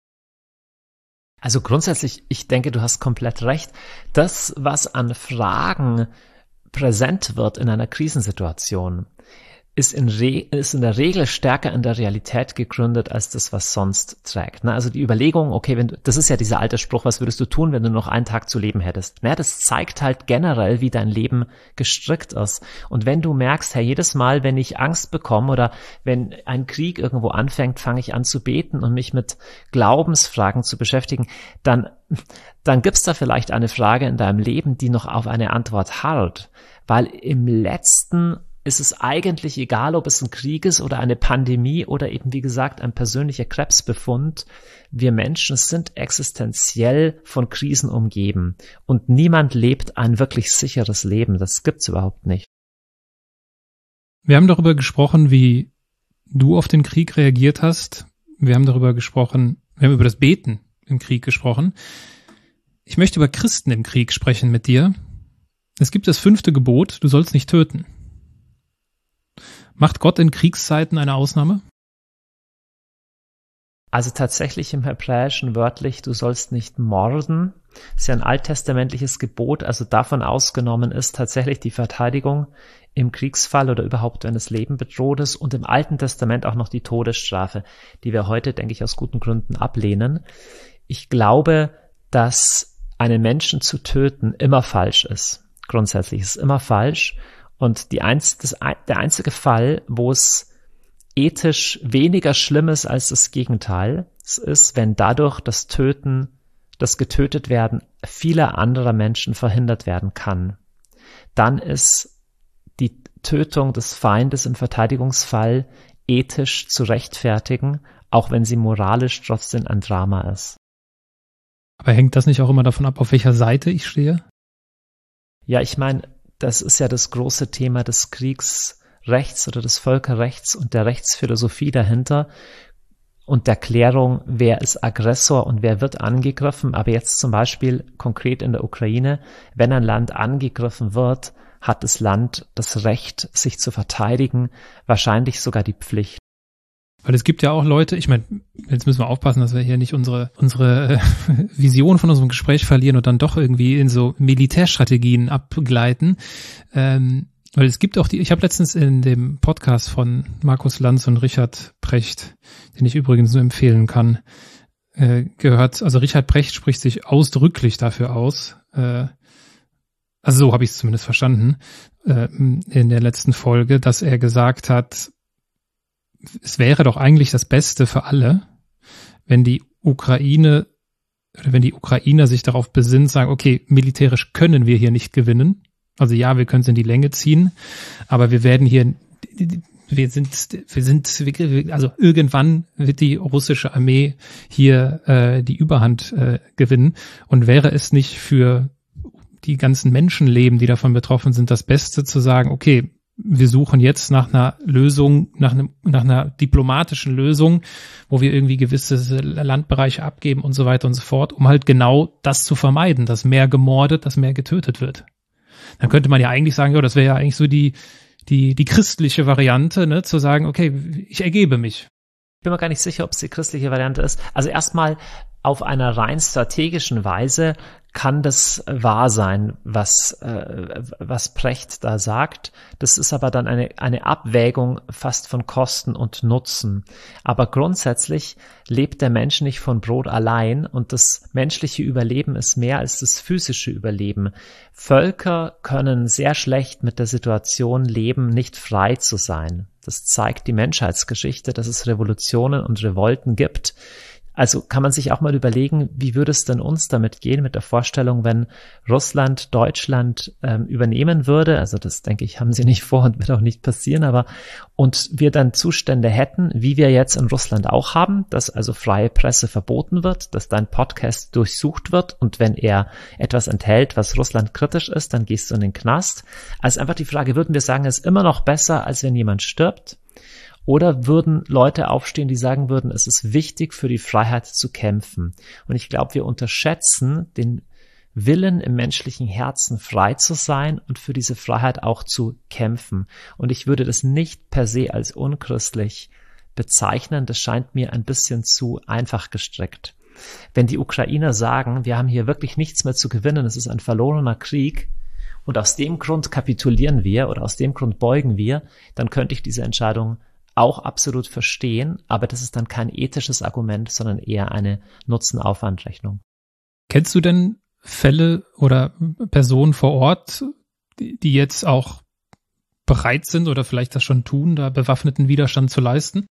A: Also grundsätzlich, ich denke, du hast komplett recht. Das, was an Fragen präsent wird in einer Krisensituation, ist in, Re- ist in der Regel stärker in der Realität gegründet als das, was sonst trägt. Also die Überlegung, okay, wenn du, das ist ja dieser alte Spruch, was würdest du tun, wenn du noch einen Tag zu leben hättest? Ja, das zeigt halt generell, wie dein Leben gestrickt ist. Und wenn du merkst, hey, jedes Mal, wenn ich Angst bekomme oder wenn ein Krieg irgendwo anfängt, fange ich an zu beten und mich mit Glaubensfragen zu beschäftigen, dann, dann gibt's da vielleicht eine Frage in deinem Leben, die noch auf eine Antwort harrt. Weil im letzten ist es eigentlich egal, ob es ein Krieg ist oder eine Pandemie oder eben, wie gesagt, ein persönlicher Krebsbefund. Wir Menschen sind existenziell von Krisen umgeben und niemand lebt ein wirklich sicheres Leben. Das gibt's überhaupt nicht.
C: Wir haben darüber gesprochen, wie du auf den Krieg reagiert hast. Wir haben darüber gesprochen, wir haben über das Beten im Krieg gesprochen. Ich möchte über Christen im Krieg sprechen mit dir. Es gibt das fünfte Gebot, du sollst nicht töten. Macht Gott in Kriegszeiten eine Ausnahme?
A: Also tatsächlich im Hebräischen wörtlich, du sollst nicht morden. Das ist ja ein alttestamentliches Gebot, also davon ausgenommen ist tatsächlich die Verteidigung im Kriegsfall oder überhaupt, wenn das Leben bedroht ist, und im Alten Testament auch noch die Todesstrafe, die wir heute, denke ich, aus guten Gründen ablehnen. Ich glaube, dass einen Menschen zu töten immer falsch ist. Grundsätzlich ist es immer falsch. Und die einz, das, der einzige Fall, wo es ethisch weniger schlimm ist als das Gegenteil, ist, wenn dadurch das Töten, das Getötetwerden vieler anderer Menschen verhindert werden kann. Dann ist die Tötung des Feindes im Verteidigungsfall ethisch zu rechtfertigen, auch wenn sie moralisch trotzdem ein Drama ist.
C: Aber hängt das nicht auch immer davon ab, auf welcher Seite ich stehe?
A: Ja, ich meine, das ist ja das große Thema des Kriegsrechts oder des Völkerrechts und der Rechtsphilosophie dahinter. und der Klärung, wer ist Aggressor und wer wird angegriffen. Aber jetzt zum Beispiel konkret in der Ukraine, wenn ein Land angegriffen wird, hat das Land das Recht, sich zu verteidigen, wahrscheinlich sogar die Pflicht.
C: Weil es gibt ja auch Leute, ich meine, jetzt müssen wir aufpassen, dass wir hier nicht unsere unsere Vision von unserem Gespräch verlieren und dann doch irgendwie in so Militärstrategien abgleiten. Ähm, weil es gibt auch die, ich habe letztens in dem Podcast von Markus Lanz und Richard Precht, den ich übrigens nur empfehlen kann, äh, gehört, also Richard Precht spricht sich ausdrücklich dafür aus, äh, also so habe ich es zumindest verstanden, äh, in der letzten Folge, dass er gesagt hat, es wäre doch eigentlich das Beste für alle, wenn die Ukraine oder wenn die Ukrainer sich darauf besinnt, sagen, okay, militärisch können wir hier nicht gewinnen. Also ja, wir können es in die Länge ziehen, aber wir werden hier, wir sind, wir sind, also irgendwann wird die russische Armee hier äh, die Überhand äh, gewinnen. Und wäre es nicht für die ganzen Menschenleben, die davon betroffen sind, das Beste zu sagen, okay, wir suchen jetzt nach einer Lösung, nach einem, nach einer diplomatischen Lösung, wo wir irgendwie gewisse Landbereiche abgeben und so weiter und so fort, um halt genau das zu vermeiden, dass mehr gemordet, dass mehr getötet wird. Dann könnte man ja eigentlich sagen, ja, das wäre ja eigentlich so die, die, die christliche Variante, ne, zu sagen, okay, ich ergebe mich.
A: Ich bin mir gar nicht sicher, ob es die christliche Variante ist. Also erstmal auf einer rein strategischen Weise kann das wahr sein, was äh, was Precht da sagt. Das ist aber dann eine eine Abwägung fast von Kosten und Nutzen. Aber grundsätzlich lebt der Mensch nicht von Brot allein und das menschliche Überleben ist mehr als das physische Überleben. Völker können sehr schlecht mit der Situation leben, nicht frei zu sein. Das zeigt die Menschheitsgeschichte, dass es Revolutionen und Revolten gibt. Also kann man sich auch mal überlegen, wie würde es denn uns damit gehen, mit der Vorstellung, wenn Russland Deutschland ähm, übernehmen würde, also das denke ich, haben sie nicht vor und wird auch nicht passieren, aber und wir dann Zustände hätten, wie wir jetzt in Russland auch haben, dass also freie Presse verboten wird, dass dein Podcast durchsucht wird und wenn er etwas enthält, was Russland kritisch ist, dann gehst du in den Knast. Also einfach die Frage, würden wir sagen, es ist immer noch besser, als wenn jemand stirbt? Oder würden Leute aufstehen, die sagen würden, es ist wichtig, für die Freiheit zu kämpfen? Und ich glaube, wir unterschätzen den Willen im menschlichen Herzen, frei zu sein und für diese Freiheit auch zu kämpfen. Und ich würde das nicht per se als unchristlich bezeichnen. Das scheint mir ein bisschen zu einfach gestrickt. Wenn die Ukrainer sagen, wir haben hier wirklich nichts mehr zu gewinnen, es ist ein verlorener Krieg, und aus dem Grund kapitulieren wir oder aus dem Grund beugen wir, dann könnte ich diese Entscheidung auch absolut verstehen, aber das ist dann kein ethisches Argument, sondern eher eine Nutzen-Aufwand-Rechnung.
C: Kennst du denn Fälle oder Personen vor Ort, die, die jetzt auch bereit sind oder vielleicht das schon tun, da bewaffneten Widerstand zu leisten?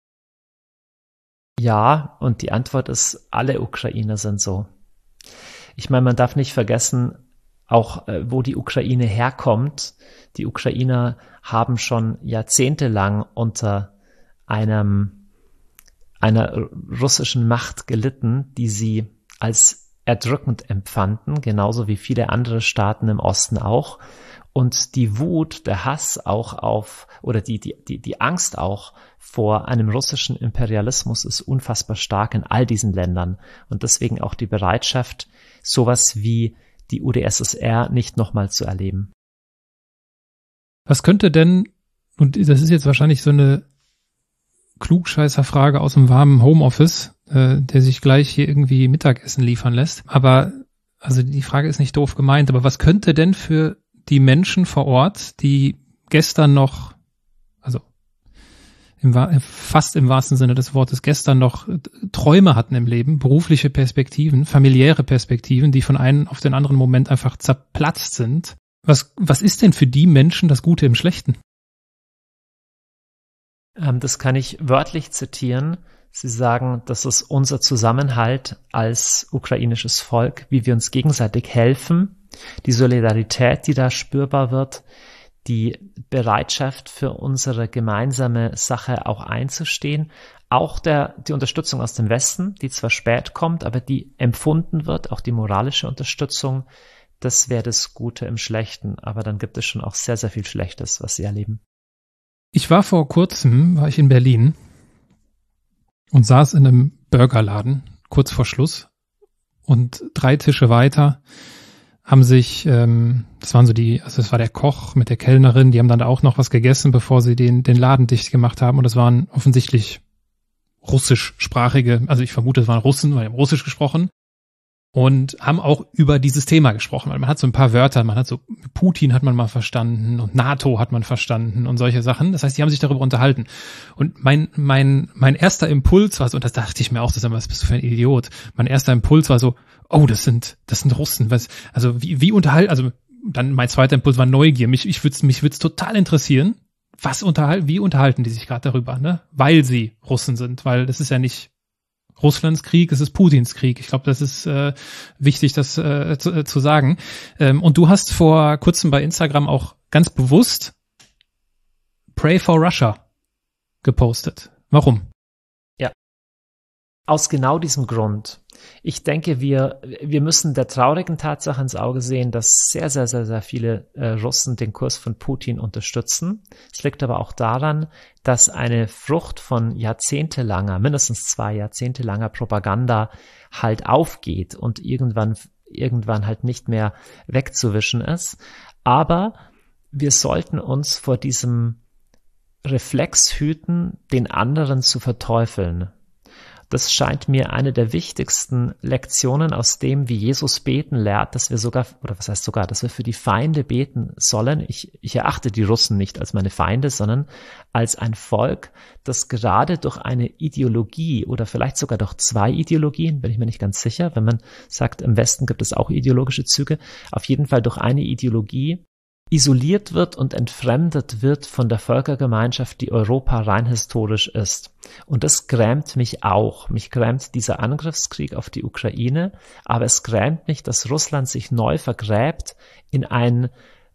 A: Ja, und die Antwort ist, alle Ukrainer sind so. Ich meine, man darf nicht vergessen, auch äh, wo die Ukraine herkommt. Die Ukrainer haben schon jahrzehntelang unter einem einer russischen Macht gelitten, die sie als erdrückend empfanden, genauso wie viele andere Staaten im Osten auch. Und die Wut, der Hass auch auf, oder die, die, die, die Angst auch vor einem russischen Imperialismus ist unfassbar stark in all diesen Ländern. Und deswegen auch die Bereitschaft, sowas wie die U d S S R nicht nochmal zu erleben.
C: Was könnte denn, und das ist jetzt wahrscheinlich so eine Klugscheißer-Frage aus dem warmen Homeoffice, äh, der sich gleich hier irgendwie Mittagessen liefern lässt, aber, also die Frage ist nicht doof gemeint, aber was könnte denn für die Menschen vor Ort, die gestern noch, also im, fast im wahrsten Sinne des Wortes, gestern noch Träume hatten im Leben, berufliche Perspektiven, familiäre Perspektiven, die von einem auf den anderen Moment einfach zerplatzt sind. Was, was ist denn für die Menschen das Gute im Schlechten?
A: Ähm, das kann ich wörtlich zitieren. Sie sagen, das ist unser Zusammenhalt als ukrainisches Volk, wie wir uns gegenseitig helfen, die Solidarität, die da spürbar wird, die Bereitschaft für unsere gemeinsame Sache auch einzustehen, auch der, die Unterstützung aus dem Westen, die zwar spät kommt, aber die empfunden wird, auch die moralische Unterstützung, das wäre das Gute im Schlechten, aber dann gibt es schon auch sehr, sehr viel Schlechtes, was sie erleben.
C: Ich war vor kurzem, war ich in Berlin und saß in einem Burgerladen kurz vor Schluss und drei Tische weiter haben sich, ähm, das waren so die, also das war der Koch mit der Kellnerin, die haben dann da auch noch was gegessen, bevor sie den den Laden dicht gemacht haben und das waren offensichtlich russischsprachige, also ich vermute, es waren Russen, weil die haben Russisch gesprochen und haben auch über dieses Thema gesprochen, weil man hat so ein paar Wörter, man hat so, Putin hat man mal verstanden und NATO hat man verstanden und solche Sachen. Das heißt, die haben sich darüber unterhalten. Und mein mein mein erster Impuls war so, und das dachte ich mir auch, das ist, was bist du für ein Idiot? Mein erster Impuls war so, oh, das sind das sind Russen. Was, also wie wie unterhalten, also dann mein zweiter Impuls war Neugier. Mich ich würde mich würde es total interessieren, was unterhalten, wie unterhalten die sich gerade darüber, ne? Weil sie Russen sind, weil das ist ja nicht Russlands Krieg, es ist Putins Krieg. Ich glaube, das ist äh, wichtig, das äh, zu, äh, zu sagen. Ähm, und du hast vor kurzem bei Instagram auch ganz bewusst Pray for Russia gepostet. Warum?
A: Ja, aus genau diesem Grund. Ich denke, wir wir müssen der traurigen Tatsache ins Auge sehen, dass sehr, sehr, sehr, sehr viele äh, Russen den Kurs von Putin unterstützen. Es liegt aber auch daran, dass eine Frucht von jahrzehntelanger, mindestens zwei jahrzehntelanger Propaganda halt aufgeht und irgendwann irgendwann halt nicht mehr wegzuwischen ist. Aber wir sollten uns vor diesem Reflex hüten, den anderen zu verteufeln. Das scheint mir eine der wichtigsten Lektionen aus dem, wie Jesus beten lehrt, dass wir sogar, oder was heißt sogar, dass wir für die Feinde beten sollen. Ich, ich erachte die Russen nicht als meine Feinde, sondern als ein Volk, das gerade durch eine Ideologie oder vielleicht sogar durch zwei Ideologien, bin ich mir nicht ganz sicher, wenn man sagt, im Westen gibt es auch ideologische Züge, auf jeden Fall durch eine Ideologie isoliert wird und entfremdet wird von der Völkergemeinschaft, die Europa rein historisch ist. Und das grämt mich auch. Mich grämt dieser Angriffskrieg auf die Ukraine, aber es grämt mich, dass Russland sich neu vergräbt in ein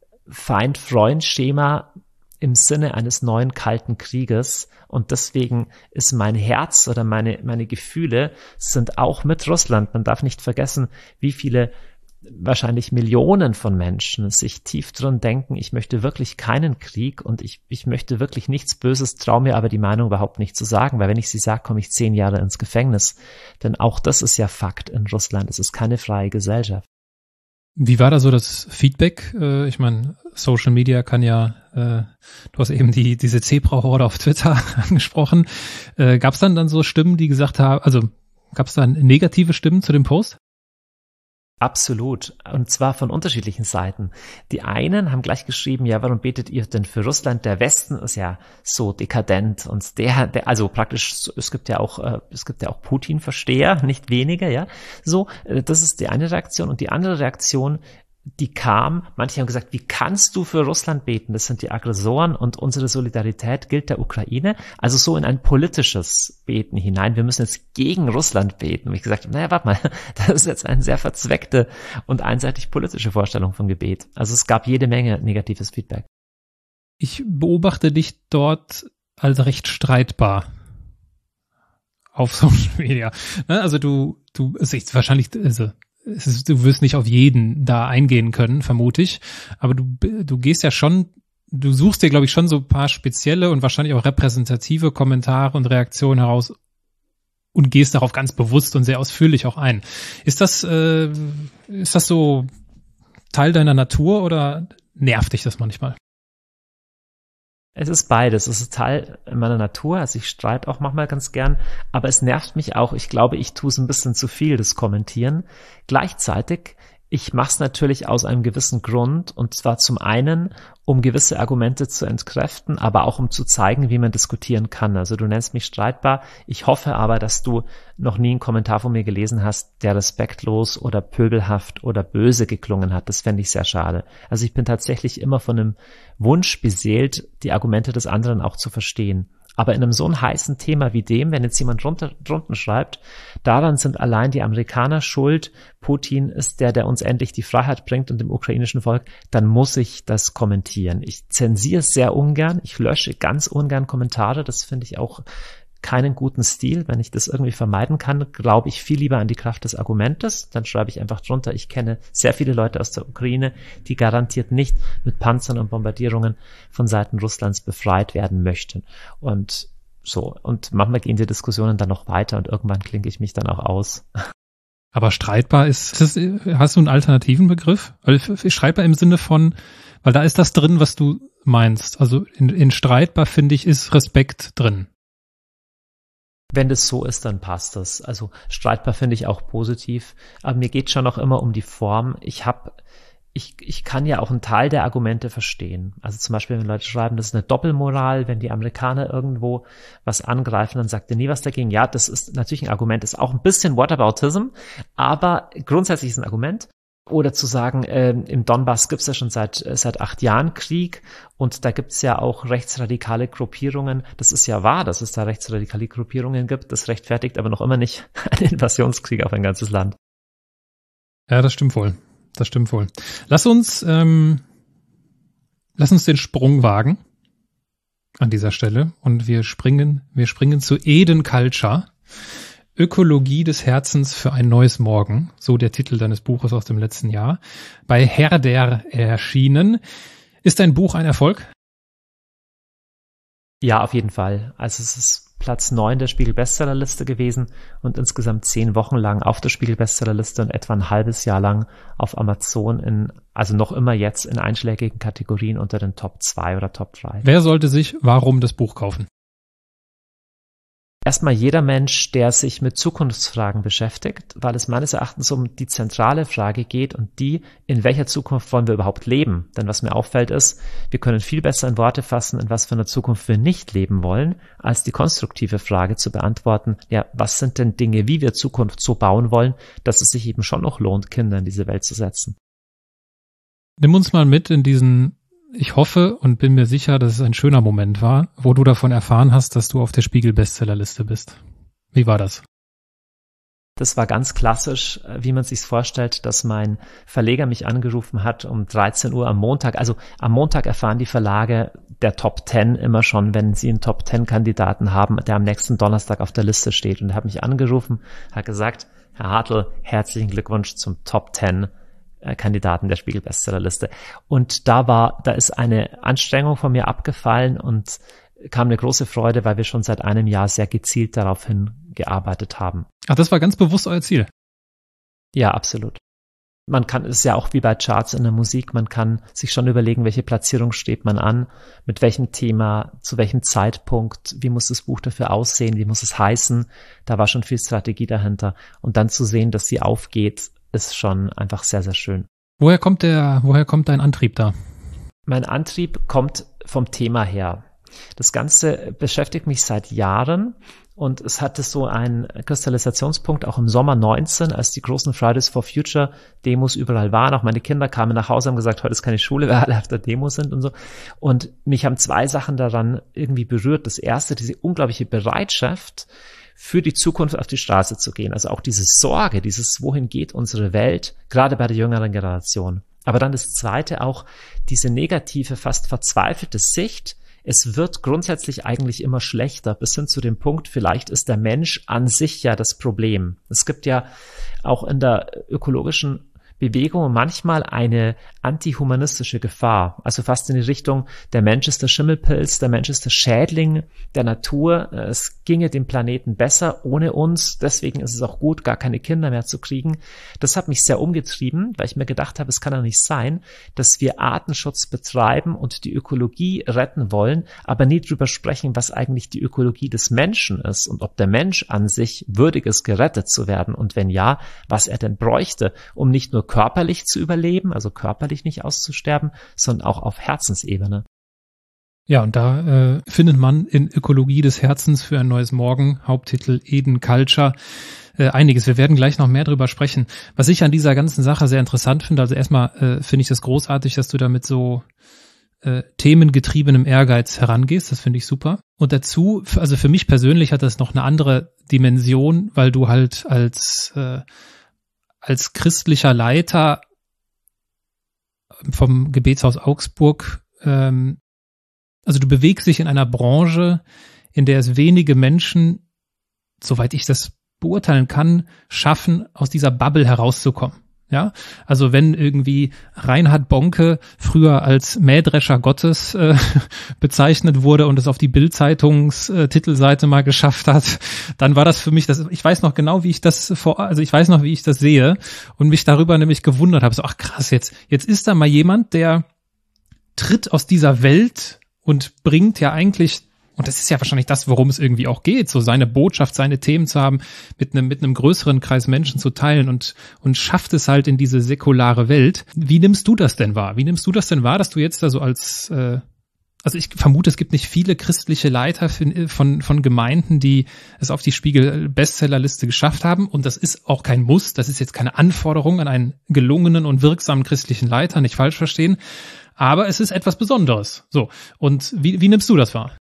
A: Feind-Freund-Schema im Sinne eines neuen Kalten Krieges. Und deswegen ist mein Herz oder meine, meine Gefühle sind auch mit Russland. Man darf nicht vergessen, wie viele wahrscheinlich Millionen von Menschen sich tief drin denken, ich möchte wirklich keinen Krieg und ich, ich möchte wirklich nichts Böses, traue mir aber die Meinung überhaupt nicht zu sagen, weil wenn ich sie sage, komme ich zehn Jahre ins Gefängnis. Denn auch das ist ja Fakt in Russland, es ist keine freie Gesellschaft.
C: Wie war da so das Feedback? Ich meine, Social Media kann ja, du hast eben die diese Zebra-Horde auf Twitter angesprochen. Gab es dann dann so Stimmen, die gesagt haben, also gab es dann negative Stimmen zu dem Post?
A: Absolut. Und zwar von unterschiedlichen Seiten. Die einen haben gleich geschrieben, ja, warum betet ihr denn für Russland? Der Westen ist ja so dekadent und der, der also praktisch, es gibt ja auch, es gibt ja auch Putin-Versteher, nicht weniger, ja. So, das ist die eine Reaktion. Und die andere Reaktion, die kam, manche haben gesagt, wie kannst du für Russland beten? Das sind die Aggressoren und unsere Solidarität gilt der Ukraine. Also so in ein politisches Beten hinein. Wir müssen jetzt gegen Russland beten. Und ich gesagt habe, naja, warte mal, das ist jetzt eine sehr verzweckte und einseitig politische Vorstellung von Gebet. Also es gab jede Menge negatives Feedback.
C: Ich beobachte dich dort als recht streitbar auf Social Media. Also du, du, es ist wahrscheinlich, also es ist, du wirst nicht auf jeden da eingehen können, vermute ich, aber du, du gehst ja schon, du suchst dir, glaube ich, schon so ein paar spezielle und wahrscheinlich auch repräsentative Kommentare und Reaktionen heraus und gehst darauf ganz bewusst und sehr ausführlich auch ein. Ist das, äh, ist das so Teil deiner Natur oder nervt dich das manchmal?
A: Es ist beides. Es ist Teil meiner Natur. Also ich streite auch manchmal ganz gern, aber es nervt mich auch. Ich glaube, ich tue es ein bisschen zu viel, das Kommentieren. Gleichzeitig, ich mache es natürlich aus einem gewissen Grund, und zwar zum einen, um gewisse Argumente zu entkräften, aber auch um zu zeigen, wie man diskutieren kann. Also du nennst mich streitbar. Ich hoffe aber, dass du noch nie einen Kommentar von mir gelesen hast, der respektlos oder pöbelhaft oder böse geklungen hat. Das fände ich sehr schade. Also ich bin tatsächlich immer von einem Wunsch beseelt, die Argumente des anderen auch zu verstehen. Aber in einem so einem heißen Thema wie dem, wenn jetzt jemand drunter, drunten schreibt, daran sind allein die Amerikaner schuld, Putin ist der, der uns endlich die Freiheit bringt und dem ukrainischen Volk, dann muss ich das kommentieren. Ich zensiere es sehr ungern, ich lösche ganz ungern Kommentare, das finde ich auch keinen guten Stil. Wenn ich das irgendwie vermeiden kann, glaube ich viel lieber an die Kraft des Argumentes. Dann schreibe ich einfach drunter, ich kenne sehr viele Leute aus der Ukraine, die garantiert nicht mit Panzern und Bombardierungen von Seiten Russlands befreit werden möchten. Und So, und manchmal gehen die Diskussionen dann noch weiter und irgendwann klinke ich mich dann auch aus.
C: Aber streitbar ist, ist das, hast du einen alternativen Begriff? Also streitbar im Sinne von, weil da ist das drin, was du meinst. Also in, in streitbar, finde ich, ist Respekt drin.
A: Wenn das so ist, dann passt das. Also streitbar finde ich auch positiv, aber mir geht schon noch immer um die Form. Ich habe, ich, ich kann ja auch einen Teil der Argumente verstehen. Also zum Beispiel, wenn Leute schreiben, das ist eine Doppelmoral, wenn die Amerikaner irgendwo was angreifen, dann sagt ihr nie was dagegen. Ja, das ist natürlich ein Argument, ist auch ein bisschen Whataboutism, aber grundsätzlich ist ein Argument. Oder zu sagen, äh, im Donbass gibt's ja schon seit seit acht Jahren Krieg und da gibt's ja auch rechtsradikale Gruppierungen. Das ist ja wahr, dass es da rechtsradikale Gruppierungen gibt. Das rechtfertigt aber noch immer nicht einen Invasionskrieg auf ein ganzes Land.
C: Ja, das stimmt wohl. Das stimmt wohl. Lass uns, ähm, lass uns den Sprung wagen an dieser Stelle und wir springen, wir springen zu Eden Culture. Ökologie des Herzens für ein neues Morgen, so der Titel deines Buches aus dem letzten Jahr, bei Herder erschienen. Ist dein Buch ein Erfolg?
A: Ja, auf jeden Fall. Also es ist Platz neun der Spiegel-Bestsellerliste gewesen und insgesamt zehn Wochen lang auf der Spiegel-Bestsellerliste und etwa ein halbes Jahr lang auf Amazon in, also noch immer jetzt in einschlägigen Kategorien unter den Top zwei oder Top drei.
C: Wer sollte sich warum das Buch kaufen?
A: Erstmal jeder Mensch, der sich mit Zukunftsfragen beschäftigt, weil es meines Erachtens um die zentrale Frage geht und die, in welcher Zukunft wollen wir überhaupt leben? Denn was mir auffällt ist, wir können viel besser in Worte fassen, in was für einer Zukunft wir nicht leben wollen, als die konstruktive Frage zu beantworten, ja, was sind denn Dinge, wie wir Zukunft so bauen wollen, dass es sich eben schon noch lohnt, Kinder in diese Welt zu setzen.
C: Nimm uns mal mit in diesen, ich hoffe und bin mir sicher, dass es ein schöner Moment war, wo du davon erfahren hast, dass du auf der Spiegel-Bestsellerliste bist. Wie war das?
A: Das war ganz klassisch, wie man sich's vorstellt, dass mein Verleger mich angerufen hat um dreizehn Uhr am Montag. Also am Montag erfahren die Verlage der Top Ten immer schon, wenn sie einen Top Ten Kandidaten haben, der am nächsten Donnerstag auf der Liste steht. Und er hat mich angerufen, hat gesagt, Herr Hartl, herzlichen Glückwunsch zum Top Ten Kandidaten der Spiegel-Bestsellerliste. Und da war, da ist eine Anstrengung von mir abgefallen und kam eine große Freude, weil wir schon seit einem Jahr sehr gezielt darauf hingearbeitet haben.
C: Ach, das war ganz bewusst euer Ziel?
A: Ja, absolut. Man kann, es ist ja auch wie bei Charts in der Musik, man kann sich schon überlegen, welche Platzierung steht man an, mit welchem Thema, zu welchem Zeitpunkt, wie muss das Buch dafür aussehen, wie muss es heißen. Da war schon viel Strategie dahinter. Und dann zu sehen, dass sie aufgeht, ist schon einfach sehr, sehr schön.
C: Woher kommt der, woher kommt dein Antrieb da?
A: Mein Antrieb kommt vom Thema her. Das Ganze beschäftigt mich seit Jahren und es hatte so einen Kristallisationspunkt auch im Sommer neunzehn, als die großen Fridays for Future Demos überall waren. Auch meine Kinder kamen nach Hause und haben gesagt, heute ist keine Schule, weil alle auf der Demo sind und so. Und mich haben zwei Sachen daran irgendwie berührt. Das erste, diese unglaubliche Bereitschaft, für die Zukunft auf die Straße zu gehen. Also auch diese Sorge, dieses wohin geht unsere Welt, gerade bei der jüngeren Generation. Aber dann das Zweite auch, diese negative, fast verzweifelte Sicht, es wird grundsätzlich eigentlich immer schlechter, bis hin zu dem Punkt, vielleicht ist der Mensch an sich ja das Problem. Es gibt ja auch in der ökologischen Bewegung manchmal eine antihumanistische Gefahr, also fast in die Richtung, der Mensch ist der Schimmelpilz, der Mensch ist der Schädling der Natur, es ginge dem Planeten besser ohne uns, deswegen ist es auch gut, gar keine Kinder mehr zu kriegen. Das hat mich sehr umgetrieben, weil ich mir gedacht habe, es kann doch nicht sein, dass wir Artenschutz betreiben und die Ökologie retten wollen, aber nie drüber sprechen, was eigentlich die Ökologie des Menschen ist und ob der Mensch an sich würdig ist, gerettet zu werden und wenn ja, was er denn bräuchte, um nicht nur körperlich zu überleben, also körperlich nicht auszusterben, sondern auch auf Herzensebene.
C: Ja, und da äh, findet man in Ökologie des Herzens für ein neues Morgen, Haupttitel Eden Culture, äh, einiges. Wir werden gleich noch mehr drüber sprechen. Was ich an dieser ganzen Sache sehr interessant finde, also erstmal äh, finde ich das großartig, dass du da mit so äh, themengetriebenem Ehrgeiz herangehst, das finde ich super. Und dazu, also für mich persönlich hat das noch eine andere Dimension, weil du halt als äh, als christlicher Leiter vom Gebetshaus Augsburg, ähm, also du bewegst dich in einer Branche, in der es wenige Menschen, soweit ich das beurteilen kann, schaffen, aus dieser Bubble herauszukommen. Ja, also wenn irgendwie Reinhard Bonke früher als Mähdrescher Gottes äh, bezeichnet wurde und es auf die Bild-Zeitungs-Titelseite mal geschafft hat, dann war das für mich, das, ich weiß noch genau, wie ich das vor, also ich weiß noch, wie ich das sehe und mich darüber nämlich gewundert habe, so ach krass, jetzt jetzt ist da mal jemand, der tritt aus dieser Welt und bringt ja eigentlich, und das ist ja wahrscheinlich das, worum es irgendwie auch geht, so seine Botschaft, seine Themen zu haben, mit einem mit einem größeren Kreis Menschen zu teilen und und schafft es halt in diese säkulare Welt. Wie nimmst du das denn wahr? Wie nimmst du das denn wahr, dass du jetzt da so als, äh, also ich vermute, es gibt nicht viele christliche Leiter von von, von Gemeinden, die es auf die Spiegel-Bestsellerliste geschafft haben, und das ist auch kein Muss, das ist jetzt keine Anforderung an einen gelungenen und wirksamen christlichen Leiter, nicht falsch verstehen, aber es ist etwas Besonderes. So, und wie wie nimmst du das wahr?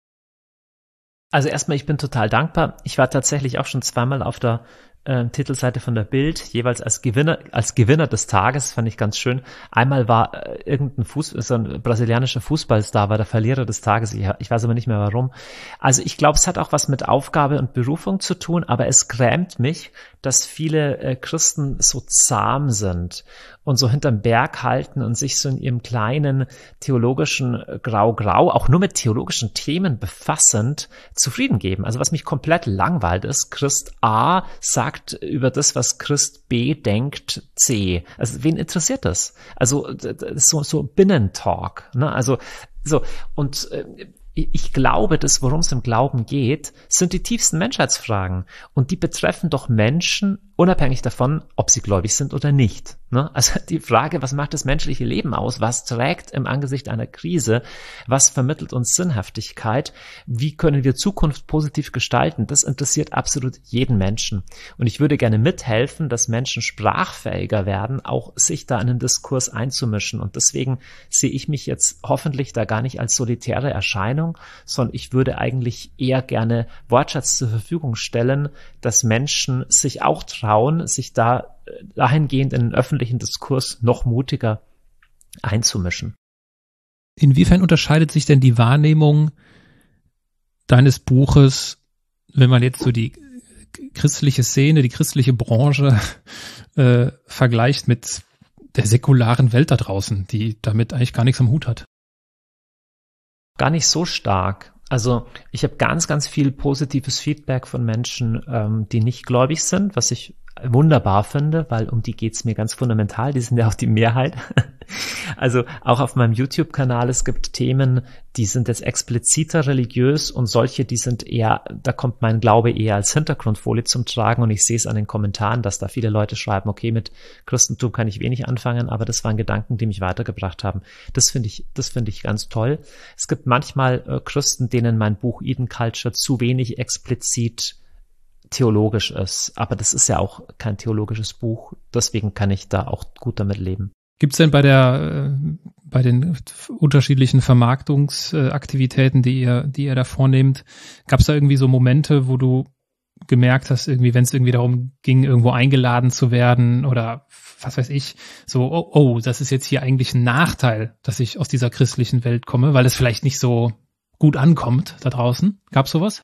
A: Also erstmal, ich bin total dankbar. Ich war tatsächlich auch schon zweimal auf der äh, Titelseite von der Bild, jeweils als Gewinner, als Gewinner des Tages, fand ich ganz schön. Einmal war äh, irgendein Fuß, so ein brasilianischer Fußballstar, war der Verlierer des Tages. Ich, ich weiß aber nicht mehr warum. Also ich glaube, es hat auch was mit Aufgabe und Berufung zu tun, aber es grämt mich, dass viele äh, Christen so zahm sind und so hinterm Berg halten und sich so in ihrem kleinen theologischen Grau-Grau, auch nur mit theologischen Themen befassend, zufrieden geben. Also was mich komplett langweilt ist, Christ A sagt über das, was Christ B denkt, C. Also wen interessiert das? Also so, so Binnentalk, ne? Also so, und äh, ich glaube, das, worum es im Glauben geht, sind die tiefsten Menschheitsfragen. Und die betreffen doch Menschen, unabhängig davon, ob sie gläubig sind oder nicht. Ne? Also die Frage, was macht das menschliche Leben aus? Was trägt im Angesicht einer Krise? Was vermittelt uns Sinnhaftigkeit? Wie können wir Zukunft positiv gestalten? Das interessiert absolut jeden Menschen. Und ich würde gerne mithelfen, dass Menschen sprachfähiger werden, auch sich da in den Diskurs einzumischen. Und deswegen sehe ich mich jetzt hoffentlich da gar nicht als solitäre Erscheinung, sondern ich würde eigentlich eher gerne Wortschatz zur Verfügung stellen, dass Menschen sich auch trauen, sich da dahingehend in den öffentlichen Diskurs noch mutiger einzumischen.
C: Inwiefern unterscheidet sich denn die Wahrnehmung deines Buches, wenn man jetzt so die christliche Szene, die christliche Branche äh, vergleicht mit der säkularen Welt da draußen, die damit eigentlich gar nichts am Hut hat?
A: Gar nicht so stark. Also ich habe ganz, ganz viel positives Feedback von Menschen, ähm, die nicht gläubig sind, was ich wunderbar finde, weil um die geht's mir ganz fundamental, die sind ja auch die Mehrheit. Also auch auf meinem YouTube-Kanal, es gibt Themen, die sind jetzt expliziter religiös und solche, die sind eher, da kommt mein Glaube eher als Hintergrundfolie zum Tragen, und ich sehe es an den Kommentaren, dass da viele Leute schreiben, okay, mit Christentum kann ich wenig anfangen, aber das waren Gedanken, die mich weitergebracht haben. Das finde ich, das finde ich ganz toll. Es gibt manchmal äh, Christen, denen mein Buch Eden Culture zu wenig explizit theologisch ist, aber das ist ja auch kein theologisches Buch, deswegen kann ich da auch gut damit leben.
C: Gibt's denn bei der, äh, bei den unterschiedlichen Vermarktungsaktivitäten, die ihr, die ihr da vornehmt, gab's da irgendwie so Momente, wo du gemerkt hast, irgendwie, wenn es irgendwie darum ging, irgendwo eingeladen zu werden oder was weiß ich, so, oh, oh, das ist jetzt hier eigentlich ein Nachteil, dass ich aus dieser christlichen Welt komme, weil es vielleicht nicht so gut ankommt da draußen? Gab's sowas?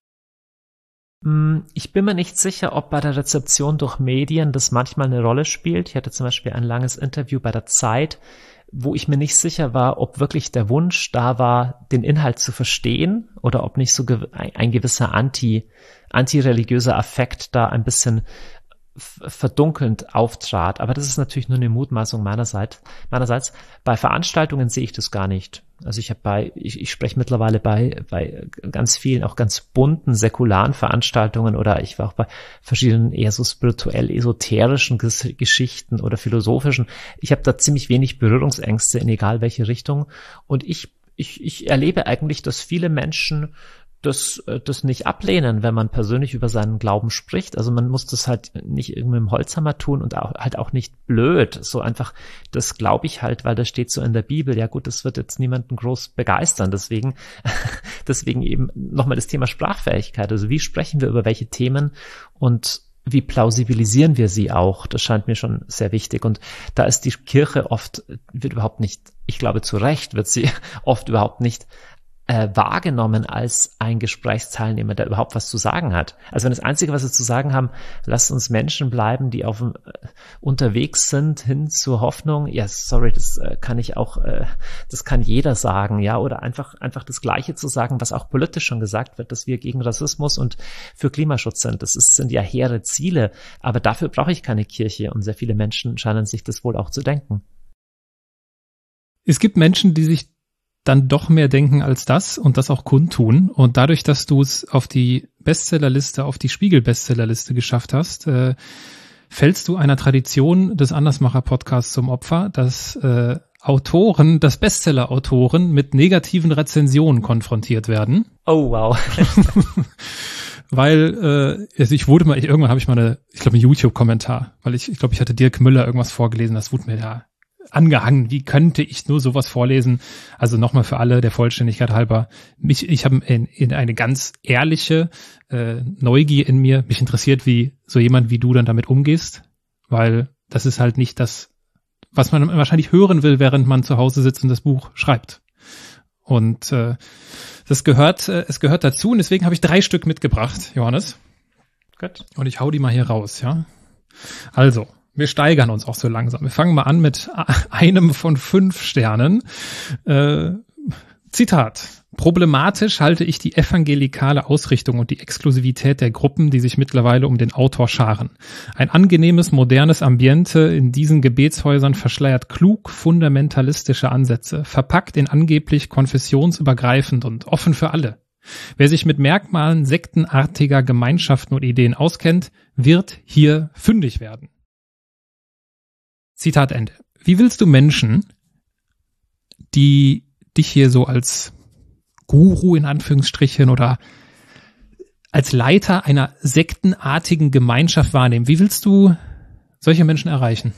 A: Ich bin mir nicht sicher, ob bei der Rezeption durch Medien das manchmal eine Rolle spielt. Ich hatte zum Beispiel ein langes Interview bei der Zeit, wo ich mir nicht sicher war, ob wirklich der Wunsch da war, den Inhalt zu verstehen oder ob nicht so ein gewisser anti, antireligiöser Affekt da ein bisschen verdunkelnd auftrat. Aber das ist natürlich nur eine Mutmaßung meinerseits. Meinerseits bei Veranstaltungen sehe ich das gar nicht. Also ich habe bei, ich, ich spreche mittlerweile bei bei ganz vielen, auch ganz bunten, säkularen Veranstaltungen, oder ich war auch bei verschiedenen eher so spirituell-esoterischen Ges- Geschichten oder philosophischen. Ich habe da ziemlich wenig Berührungsängste in egal welche Richtung. Und ich ich ich erlebe eigentlich, dass viele Menschen das, das nicht ablehnen, wenn man persönlich über seinen Glauben spricht. Also man muss das halt nicht irgendwie im Holzhammer tun und auch, halt auch nicht blöd. So einfach, das glaube ich halt, weil das steht so in der Bibel. Ja gut, das wird jetzt niemanden groß begeistern. Deswegen, deswegen eben nochmal das Thema Sprachfähigkeit. Also wie sprechen wir über welche Themen und wie plausibilisieren wir sie auch? Das scheint mir schon sehr wichtig. Und da ist die Kirche oft, wird überhaupt nicht, ich glaube zu Recht, wird sie oft überhaupt nicht äh, wahrgenommen als ein Gesprächsteilnehmer, der überhaupt was zu sagen hat. Also wenn das Einzige, was wir zu sagen haben, lasst uns Menschen bleiben, die auf dem, äh, unterwegs sind hin zur Hoffnung. Ja, sorry, das äh, kann ich auch, äh, das kann jeder sagen, ja, oder einfach einfach das Gleiche zu sagen, was auch politisch schon gesagt wird, dass wir gegen Rassismus und für Klimaschutz sind. Das ist, sind ja hehre Ziele, aber dafür brauche ich keine Kirche und sehr viele Menschen scheinen sich das wohl auch zu denken.
C: Es gibt Menschen, die sich dann doch mehr denken als das und das auch kundtun. Und dadurch, dass du es auf die Bestsellerliste, auf die Spiegel-Bestsellerliste geschafft hast, äh, fällst du einer Tradition des Andersmacher-Podcasts zum Opfer, dass äh, Autoren, dass Bestseller-Autoren mit negativen Rezensionen konfrontiert werden.
A: Oh, wow.
C: Weil, äh, also ich wurde mal, ich, irgendwann habe ich mal eine, ich glaube, einen YouTube-Kommentar, weil ich, ich glaube, ich hatte Dirk Müller irgendwas vorgelesen, das wurde mir da angehangen. Wie könnte ich nur sowas vorlesen? Also nochmal für alle, der Vollständigkeit halber. Mich, ich habe in, in eine ganz ehrliche äh, Neugier in mir. Mich interessiert, wie so jemand wie du dann damit umgehst, weil das ist halt nicht das, was man wahrscheinlich hören will, während man zu Hause sitzt und das Buch schreibt. Und äh, das gehört, äh, es gehört dazu und deswegen habe ich drei Stück mitgebracht, Johannes.
A: Gut.
C: Und ich hau die mal hier raus, ja. Also, wir steigern uns auch so langsam. Wir fangen mal an mit einem von fünf Sternen. Äh, Zitat. Problematisch halte ich die evangelikale Ausrichtung und die Exklusivität der Gruppen, die sich mittlerweile um den Autor scharen. Ein angenehmes, modernes Ambiente in diesen Gebetshäusern verschleiert klug fundamentalistische Ansätze, verpackt in angeblich konfessionsübergreifend und offen für alle. Wer sich mit Merkmalen sektenartiger Gemeinschaften und Ideen auskennt, wird hier fündig werden. Zitat Ende. Wie willst du Menschen, die dich hier so als Guru in Anführungsstrichen oder als Leiter einer sektenartigen Gemeinschaft wahrnehmen, wie willst du solche Menschen erreichen?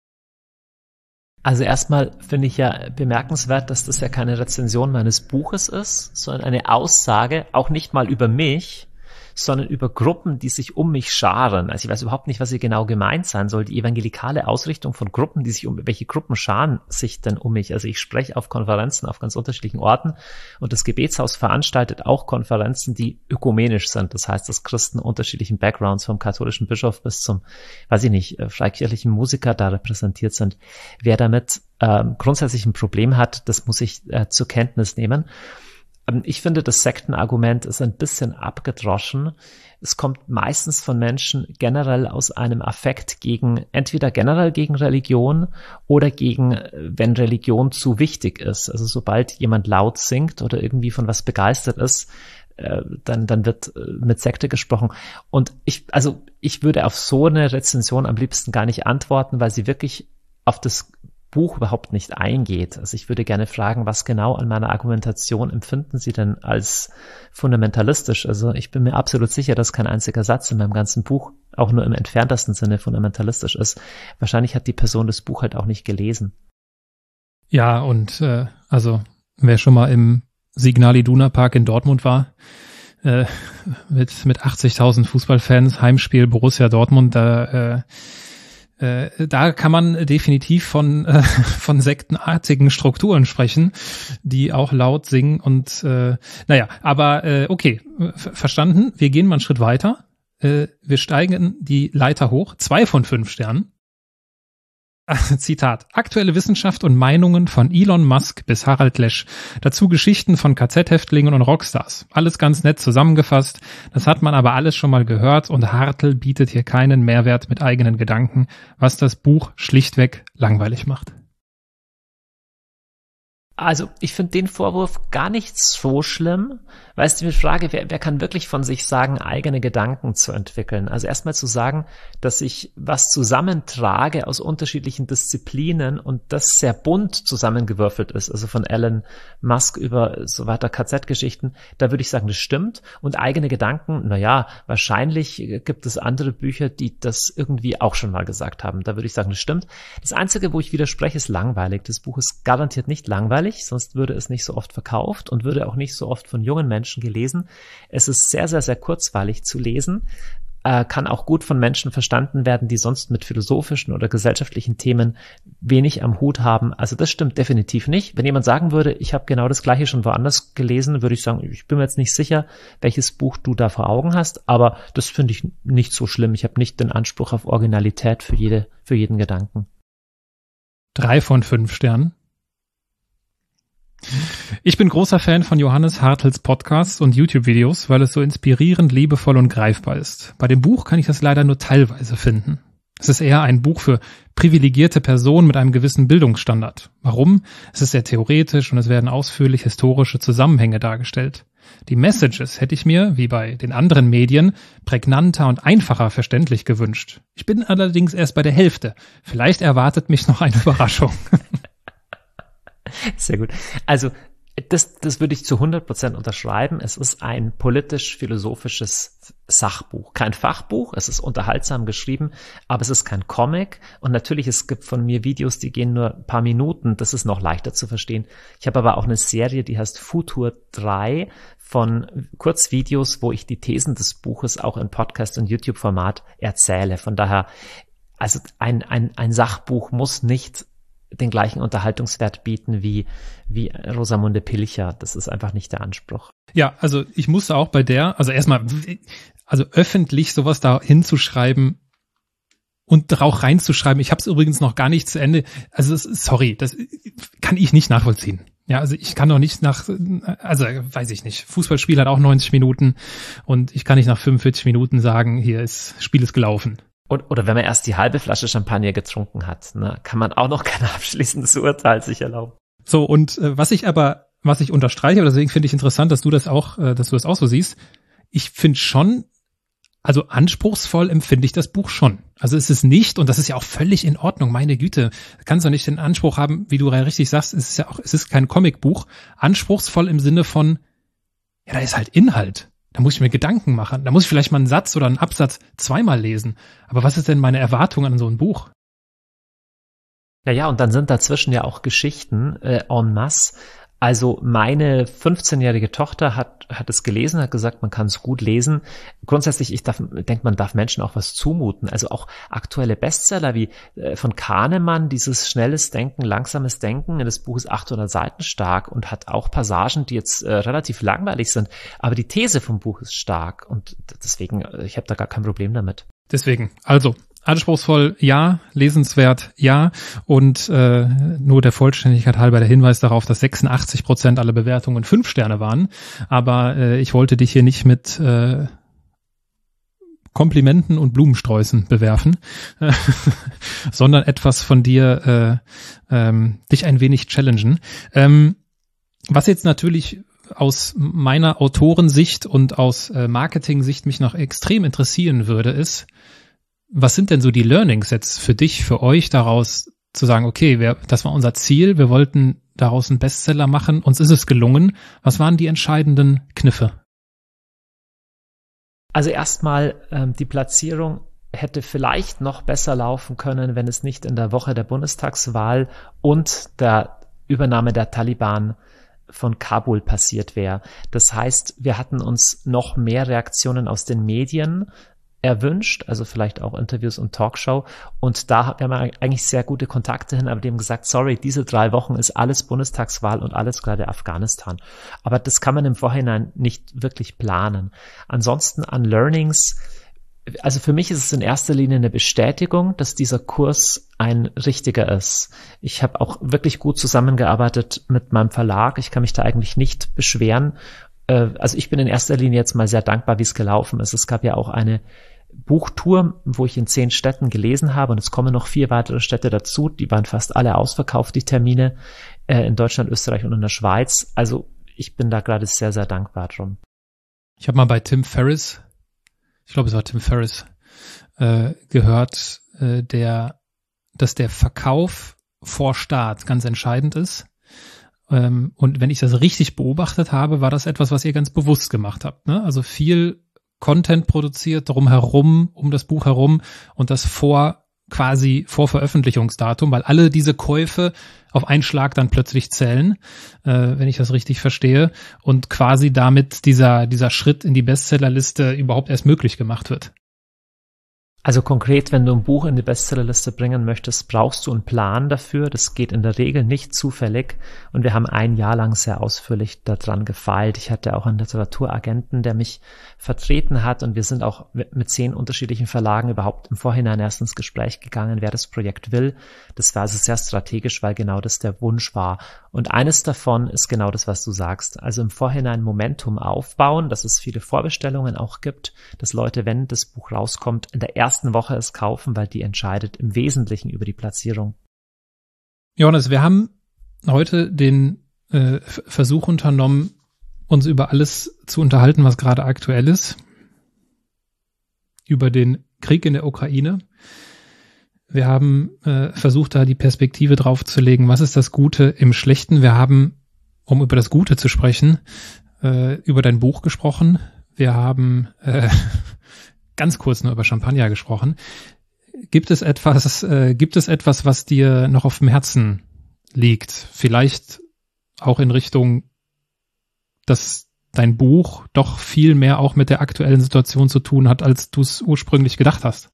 A: Also erstmal finde ich ja bemerkenswert, dass das ja keine Rezension meines Buches ist, sondern eine Aussage, auch nicht mal über mich, sondern über Gruppen, die sich um mich scharen. Also ich weiß überhaupt nicht, was hier genau gemeint sein soll. Die evangelikale Ausrichtung von Gruppen, die sich um, welche Gruppen scharen sich denn um mich? Also ich spreche auf Konferenzen auf ganz unterschiedlichen Orten und das Gebetshaus veranstaltet auch Konferenzen, die ökumenisch sind. Das heißt, dass Christen unterschiedlichen Backgrounds vom katholischen Bischof bis zum, weiß ich nicht, freikirchlichen Musiker da repräsentiert sind. Wer damit ähm, grundsätzlich ein Problem hat, das muss ich äh, zur Kenntnis nehmen. Ich finde, das Sektenargument ist ein bisschen abgedroschen. Es kommt meistens von Menschen generell aus einem Affekt gegen, entweder generell gegen Religion oder gegen, wenn Religion zu wichtig ist. Also sobald jemand laut singt oder irgendwie von was begeistert ist, dann, dann wird mit Sekte gesprochen. Und ich, also ich würde auf so eine Rezension am liebsten gar nicht antworten, weil sie wirklich auf das Buch überhaupt nicht eingeht. Also ich würde gerne fragen, was genau an meiner Argumentation empfinden Sie denn als fundamentalistisch? Also ich bin mir absolut sicher, dass kein einziger Satz in meinem ganzen Buch auch nur im entferntesten Sinne fundamentalistisch ist. Wahrscheinlich hat die Person das Buch halt auch nicht gelesen.
C: Ja, und äh, also wer schon mal im Signal Iduna Park in Dortmund war, äh, mit mit achtzigtausend Fußballfans, Heimspiel Borussia Dortmund, da äh, Äh, da kann man definitiv von äh, von sektenartigen Strukturen sprechen, die auch laut singen und äh, naja, aber äh, okay, ver- verstanden. Wir gehen mal einen Schritt weiter. Äh, wir steigen die Leiter hoch. Zwei von fünf Sternen. Zitat. Aktuelle Wissenschaft und Meinungen von Elon Musk bis Harald Lesch. Dazu Geschichten von K Z-Häftlingen und Rockstars. Alles ganz nett zusammengefasst. Das hat man aber alles schon mal gehört und Hartl bietet hier keinen Mehrwert mit eigenen Gedanken, was das Buch schlichtweg langweilig macht.
A: Also ich finde den Vorwurf gar nicht so schlimm, weil es die Frage, wer, wer kann wirklich von sich sagen, eigene Gedanken zu entwickeln? Also erstmal zu sagen, dass ich was zusammentrage aus unterschiedlichen Disziplinen und das sehr bunt zusammengewürfelt ist, also von Elon Musk über so weiter K Z-Geschichten, da würde ich sagen, das stimmt. Und eigene Gedanken, naja, wahrscheinlich gibt es andere Bücher, die das irgendwie auch schon mal gesagt haben. Da würde ich sagen, das stimmt. Das Einzige, wo ich widerspreche, ist langweilig. Das Buch ist garantiert nicht langweilig. Sonst würde es nicht so oft verkauft und würde auch nicht so oft von jungen Menschen gelesen. Es ist sehr, sehr, sehr kurzweilig zu lesen. äh, kann auch gut von Menschen verstanden werden, die sonst mit philosophischen oder gesellschaftlichen Themen wenig am Hut haben. Also das stimmt definitiv nicht. Wenn jemand sagen würde, ich habe genau das Gleiche schon woanders gelesen, würde ich sagen, ich bin mir jetzt nicht sicher, welches Buch du da vor Augen hast, aber das finde ich nicht so schlimm. Ich habe nicht den Anspruch auf Originalität für jede, für jeden Gedanken.
C: Drei von fünf Sternen. Ich bin großer Fan von Johannes Hartls Podcasts und YouTube-Videos, weil es so inspirierend, liebevoll und greifbar ist. Bei dem Buch kann ich das leider nur teilweise finden. Es ist eher ein Buch für privilegierte Personen mit einem gewissen Bildungsstandard. Warum? Es ist sehr theoretisch und es werden ausführlich historische Zusammenhänge dargestellt. Die Messages hätte ich mir, wie bei den anderen Medien, prägnanter und einfacher verständlich gewünscht. Ich bin allerdings erst bei der Hälfte. Vielleicht erwartet mich noch eine Überraschung.
A: Sehr gut. Also das, das würde ich zu hundert Prozent unterschreiben. Es ist ein politisch-philosophisches Sachbuch. Kein Fachbuch, es ist unterhaltsam geschrieben, aber es ist kein Comic. Und natürlich, es gibt von mir Videos, die gehen nur ein paar Minuten. Das ist noch leichter zu verstehen. Ich habe aber auch eine Serie, die heißt Futur drei von Kurzvideos, wo ich die Thesen des Buches auch in Podcast- und YouTube-Format erzähle. Von daher, also ein, ein, ein Sachbuch muss nicht den gleichen Unterhaltungswert bieten wie, wie Rosamunde Pilcher. Das ist einfach nicht der Anspruch.
C: Ja, also ich musste auch bei der, also erstmal, also öffentlich sowas da hinzuschreiben und auch reinzuschreiben. Ich habe es übrigens noch gar nicht zu Ende, also es, sorry, das kann ich nicht nachvollziehen. Ja, also ich kann doch nicht nach, also weiß ich nicht, Fußballspiel hat auch neunzig Minuten und ich kann nicht nach fünfundvierzig Minuten sagen, hier ist, Spiel ist gelaufen.
A: Oder wenn man erst die halbe Flasche Champagner getrunken hat, ne, kann man auch noch kein abschließendes Urteil sich erlauben.
C: So, und äh, was ich aber, was ich unterstreiche, deswegen finde ich interessant, dass du das auch, äh, dass du das auch so siehst. Ich finde schon, also anspruchsvoll empfinde ich das Buch schon. Also es ist nicht, und das ist ja auch völlig in Ordnung, meine Güte, kannst du nicht den Anspruch haben, wie du richtig sagst, es ist ja auch, es ist kein Comicbuch, anspruchsvoll im Sinne von, ja, da ist halt Inhalt. Da muss ich mir Gedanken machen. Da muss ich vielleicht mal einen Satz oder einen Absatz zweimal lesen. Aber was ist denn meine Erwartung an so ein Buch?
A: Ja, ja, und dann sind dazwischen ja auch Geschichten äh, en masse. Also meine fünfzehnjährige Tochter hat hat es gelesen, hat gesagt, man kann es gut lesen. Grundsätzlich, ich darf, denke, man darf Menschen auch was zumuten. Also auch aktuelle Bestseller wie äh, von Kahnemann, dieses schnelles Denken, langsames Denken. Das Buch ist achthundert Seiten stark und hat auch Passagen, die jetzt äh, relativ langweilig sind. Aber die These vom Buch ist stark und deswegen, äh, ich habe da gar kein Problem damit.
C: Deswegen, also anspruchsvoll, ja, lesenswert, ja, und äh, nur der Vollständigkeit halber der Hinweis darauf, dass sechsundachtzig Prozent aller Bewertungen fünf Sterne waren, aber äh, ich wollte dich hier nicht mit äh, Komplimenten und Blumensträußen bewerfen, sondern etwas von dir, äh, ähm, dich ein wenig challengen. Ähm, was jetzt natürlich aus meiner Autorensicht und aus äh, Marketing-Sicht mich noch extrem interessieren würde, ist, was sind denn so die Learnings jetzt für dich, für euch daraus zu sagen, okay, wir, das war unser Ziel, wir wollten daraus einen Bestseller machen, uns ist es gelungen. Was waren die entscheidenden Kniffe?
A: Also erstmal, ähm, die Platzierung hätte vielleicht noch besser laufen können, wenn es nicht in der Woche der Bundestagswahl und der Übernahme der Taliban von Kabul passiert wäre. Das heißt, wir hatten uns noch mehr Reaktionen aus den Medien erwünscht, also vielleicht auch Interviews und Talkshow. Und da haben wir eigentlich sehr gute Kontakte hin, aber die haben gesagt, sorry, diese drei Wochen ist alles Bundestagswahl und alles gerade Afghanistan. Aber das kann man im Vorhinein nicht wirklich planen. Ansonsten an Learnings, also für mich ist es in erster Linie eine Bestätigung, dass dieser Kurs ein richtiger ist. Ich habe auch wirklich gut zusammengearbeitet mit meinem Verlag. Ich kann mich da eigentlich nicht beschweren. Also ich bin in erster Linie jetzt mal sehr dankbar, wie es gelaufen ist. Es gab ja auch eine Buchtour, wo ich in zehn Städten gelesen habe und es kommen noch vier weitere Städte dazu. Die waren fast alle ausverkauft, die Termine in Deutschland, Österreich und in der Schweiz. Also ich bin da gerade sehr, sehr dankbar drum.
C: Ich habe mal bei Tim Ferriss, ich glaube es war Tim Ferriss, äh, gehört, äh, der, dass der Verkauf vor Start ganz entscheidend ist. Und wenn ich das richtig beobachtet habe, war das etwas, was ihr ganz bewusst gemacht habt, ne? Also viel Content produziert drumherum, um das Buch herum und das vor quasi vor Veröffentlichungsdatum, weil alle diese Käufe auf einen Schlag dann plötzlich zählen, äh, wenn ich das richtig verstehe, und quasi damit dieser dieser Schritt in die Bestsellerliste überhaupt erst möglich gemacht wird.
A: Also konkret, wenn du ein Buch in die Bestsellerliste bringen möchtest, brauchst du einen Plan dafür. Das geht in der Regel nicht zufällig. Und wir haben ein Jahr lang sehr ausführlich daran gefeilt. Ich hatte auch einen Literaturagenten, der mich vertreten hat. Und wir sind auch mit zehn unterschiedlichen Verlagen überhaupt im Vorhinein erst ins Gespräch gegangen, wer das Projekt will. Das war also sehr strategisch, weil genau das der Wunsch war. Und eines davon ist genau das, was du sagst. Also im Vorhinein Momentum aufbauen, dass es viele Vorbestellungen auch gibt, dass Leute, wenn das Buch rauskommt, in der ersten Woche es kaufen, weil die entscheidet im Wesentlichen über die Platzierung.
C: Johannes, wir haben heute den äh, Versuch unternommen, uns über alles zu unterhalten, was gerade aktuell ist. Über den Krieg in der Ukraine. Wir haben äh, versucht, da die Perspektive drauf zu legen, was ist das Gute im Schlechten. Wir haben, um über das Gute zu sprechen, äh, über dein Buch gesprochen. Wir haben äh, ganz kurz nur über Champagner gesprochen. Gibt es etwas, äh, gibt es etwas, was dir noch auf dem Herzen liegt? Vielleicht auch in Richtung, dass dein Buch doch viel mehr auch mit der aktuellen Situation zu tun hat, als du es ursprünglich gedacht hast.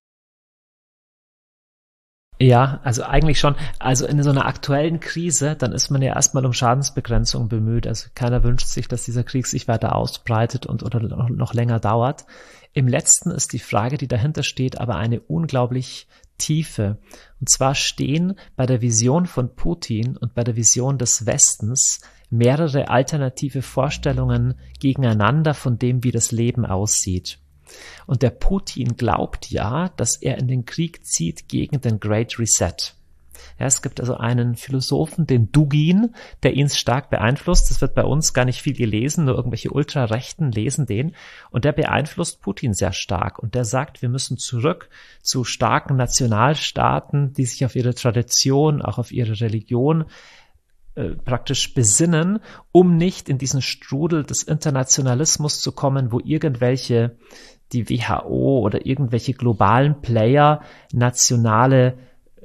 A: Ja, also eigentlich schon. Also in so einer aktuellen Krise, dann ist man ja erstmal um Schadensbegrenzung bemüht. Also keiner wünscht sich, dass dieser Krieg sich weiter ausbreitet und oder noch länger dauert. Im Letzten ist die Frage, die dahinter steht, aber eine unglaublich tiefe. Und zwar stehen bei der Vision von Putin und bei der Vision des Westens mehrere alternative Vorstellungen gegeneinander von dem, wie das Leben aussieht. Und der Putin glaubt ja, dass er in den Krieg zieht gegen den Great Reset. Ja, es gibt also einen Philosophen, den Dugin, der ihn stark beeinflusst. Das wird bei uns gar nicht viel gelesen, nur irgendwelche Ultrarechten lesen den. Und der beeinflusst Putin sehr stark. Und der sagt, wir müssen zurück zu starken Nationalstaaten, die sich auf ihre Tradition, auch auf ihre Religion äh, praktisch besinnen, um nicht in diesen Strudel des Internationalismus zu kommen, wo irgendwelche, die W H O oder irgendwelche globalen Player nationale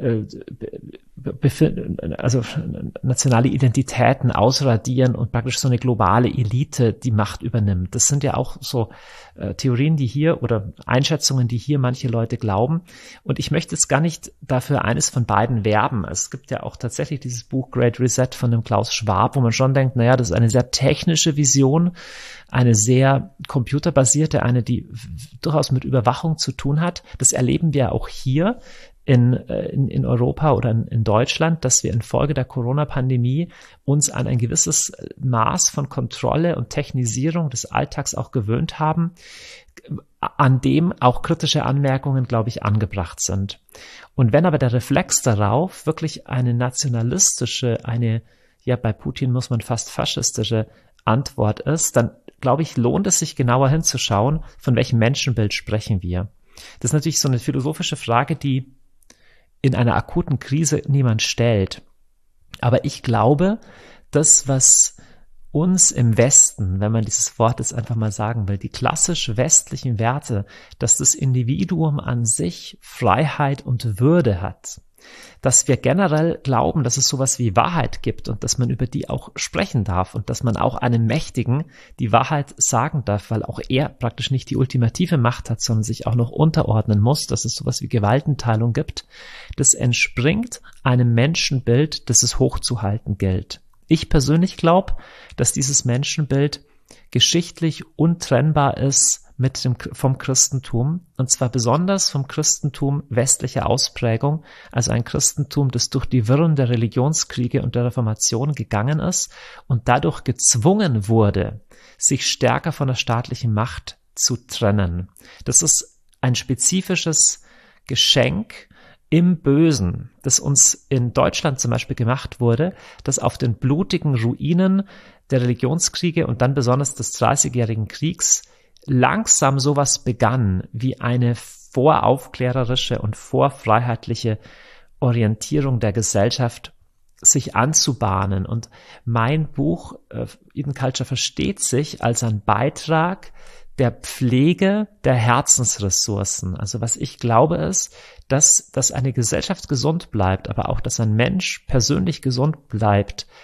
A: also nationale Identitäten ausradieren und praktisch so eine globale Elite die Macht übernimmt. Das sind ja auch so äh, Theorien, die hier oder Einschätzungen, die hier manche Leute glauben. Und ich möchte jetzt gar nicht dafür eines von beiden werben. Es gibt ja auch tatsächlich dieses Buch Great Reset von dem Klaus Schwab, wo man schon denkt, naja, das ist eine sehr technische Vision, eine sehr computerbasierte, eine, die durchaus mit Überwachung zu tun hat. Das erleben wir auch hier in, in, in Europa oder in, in Deutschland, dass wir infolge der Corona-Pandemie uns an ein gewisses Maß von Kontrolle und Technisierung des Alltags auch gewöhnt haben, an dem auch kritische Anmerkungen, glaube ich, angebracht sind. Und wenn aber der Reflex darauf wirklich eine nationalistische, eine, ja, bei Putin muss man fast faschistische Antwort ist, dann, glaube ich, lohnt es sich genauer hinzuschauen, von welchem Menschenbild sprechen wir. Das ist natürlich so eine philosophische Frage, die in einer akuten Krise niemand stellt. Aber ich glaube, das, was uns im Westen, wenn man dieses Wort jetzt einfach mal sagen will, die klassisch westlichen Werte, dass das Individuum an sich Freiheit und Würde hat, dass wir generell glauben, dass es sowas wie Wahrheit gibt und dass man über die auch sprechen darf und dass man auch einem Mächtigen die Wahrheit sagen darf, weil auch er praktisch nicht die ultimative Macht hat, sondern sich auch noch unterordnen muss, dass es sowas wie Gewaltenteilung gibt. Das entspringt einem Menschenbild, das es hochzuhalten gilt. Ich persönlich glaube, dass dieses Menschenbild geschichtlich untrennbar ist mit dem, vom Christentum, und zwar besonders vom Christentum westlicher Ausprägung, also ein Christentum, das durch die Wirren der Religionskriege und der Reformation gegangen ist und dadurch gezwungen wurde, sich stärker von der staatlichen Macht zu trennen. Das ist ein spezifisches Geschenk im Bösen, das uns in Deutschland zum Beispiel gemacht wurde, das auf den blutigen Ruinen der Religionskriege und dann besonders des Dreißigjährigen Kriegs langsam sowas begann wie eine voraufklärerische und vorfreiheitliche Orientierung der Gesellschaft sich anzubahnen. Und mein Buch äh, Eden Culture versteht sich als ein Beitrag der Pflege der Herzensressourcen. Also was ich glaube ist, dass, dass eine Gesellschaft gesund bleibt, aber auch, dass ein Mensch persönlich gesund bleibt,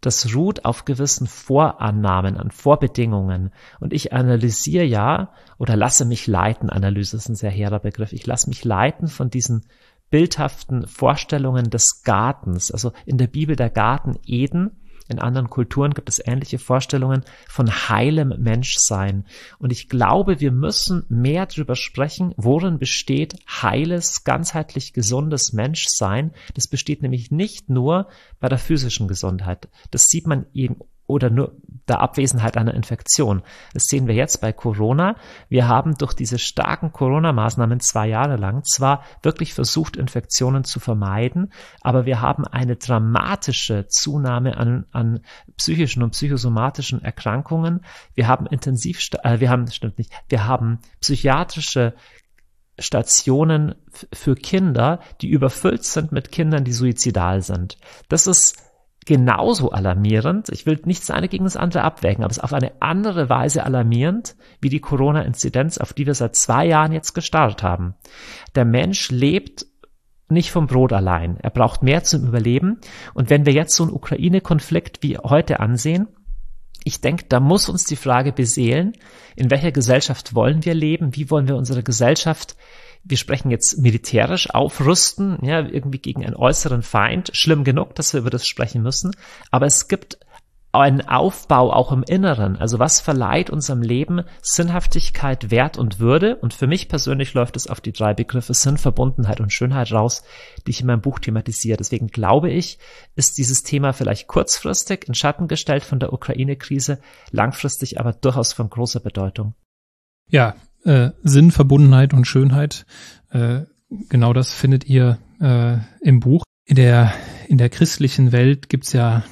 A: das ruht auf gewissen Vorannahmen, an Vorbedingungen. Und ich analysiere ja oder lasse mich leiten. Analyse ist ein sehr hehrer Begriff. Ich lasse mich leiten von diesen bildhaften Vorstellungen des Gartens. Also in der Bibel der Garten Eden. In anderen Kulturen gibt es ähnliche Vorstellungen von heilem Menschsein. Und ich glaube, wir müssen mehr darüber sprechen, worin besteht heiles, ganzheitlich gesundes Menschsein. Das besteht nämlich nicht nur bei der physischen Gesundheit. Das sieht man eben oder nur der Abwesenheit einer Infektion. Das sehen wir jetzt bei Corona. Wir haben durch diese starken Corona-Maßnahmen zwei Jahre lang zwar wirklich versucht, Infektionen zu vermeiden, aber wir haben eine dramatische Zunahme an, an psychischen und psychosomatischen Erkrankungen. Wir haben intensiv, äh, wir haben, stimmt nicht, wir haben psychiatrische Stationen f- für Kinder, die überfüllt sind mit Kindern, die suizidal sind. Das ist genauso alarmierend, ich will nicht das eine gegen das andere abwägen, aber es ist auf eine andere Weise alarmierend, wie die Corona-Inzidenz, auf die wir seit zwei Jahren jetzt gestartet haben. Der Mensch lebt nicht vom Brot allein, er braucht mehr zum Überleben. Und wenn wir jetzt so einen Ukraine-Konflikt wie heute ansehen, ich denke, da muss uns die Frage beseelen, in welcher Gesellschaft wollen wir leben, wie wollen wir unsere Gesellschaft, wir sprechen jetzt militärisch, aufrüsten, ja, irgendwie gegen einen äußeren Feind. Schlimm genug, dass wir über das sprechen müssen. Aber es gibt einen Aufbau auch im Inneren. Also was verleiht unserem Leben Sinnhaftigkeit, Wert und Würde? Und für mich persönlich läuft es auf die drei Begriffe Sinn, Verbundenheit und Schönheit raus, die ich in meinem Buch thematisiere. Deswegen glaube ich, ist dieses Thema vielleicht kurzfristig in Schatten gestellt von der Ukraine-Krise, langfristig aber durchaus von großer Bedeutung.
C: Ja, Äh, Sinn, Verbundenheit und Schönheit. Äh, genau das findet ihr äh, im Buch. In der, in der christlichen Welt gibt's ja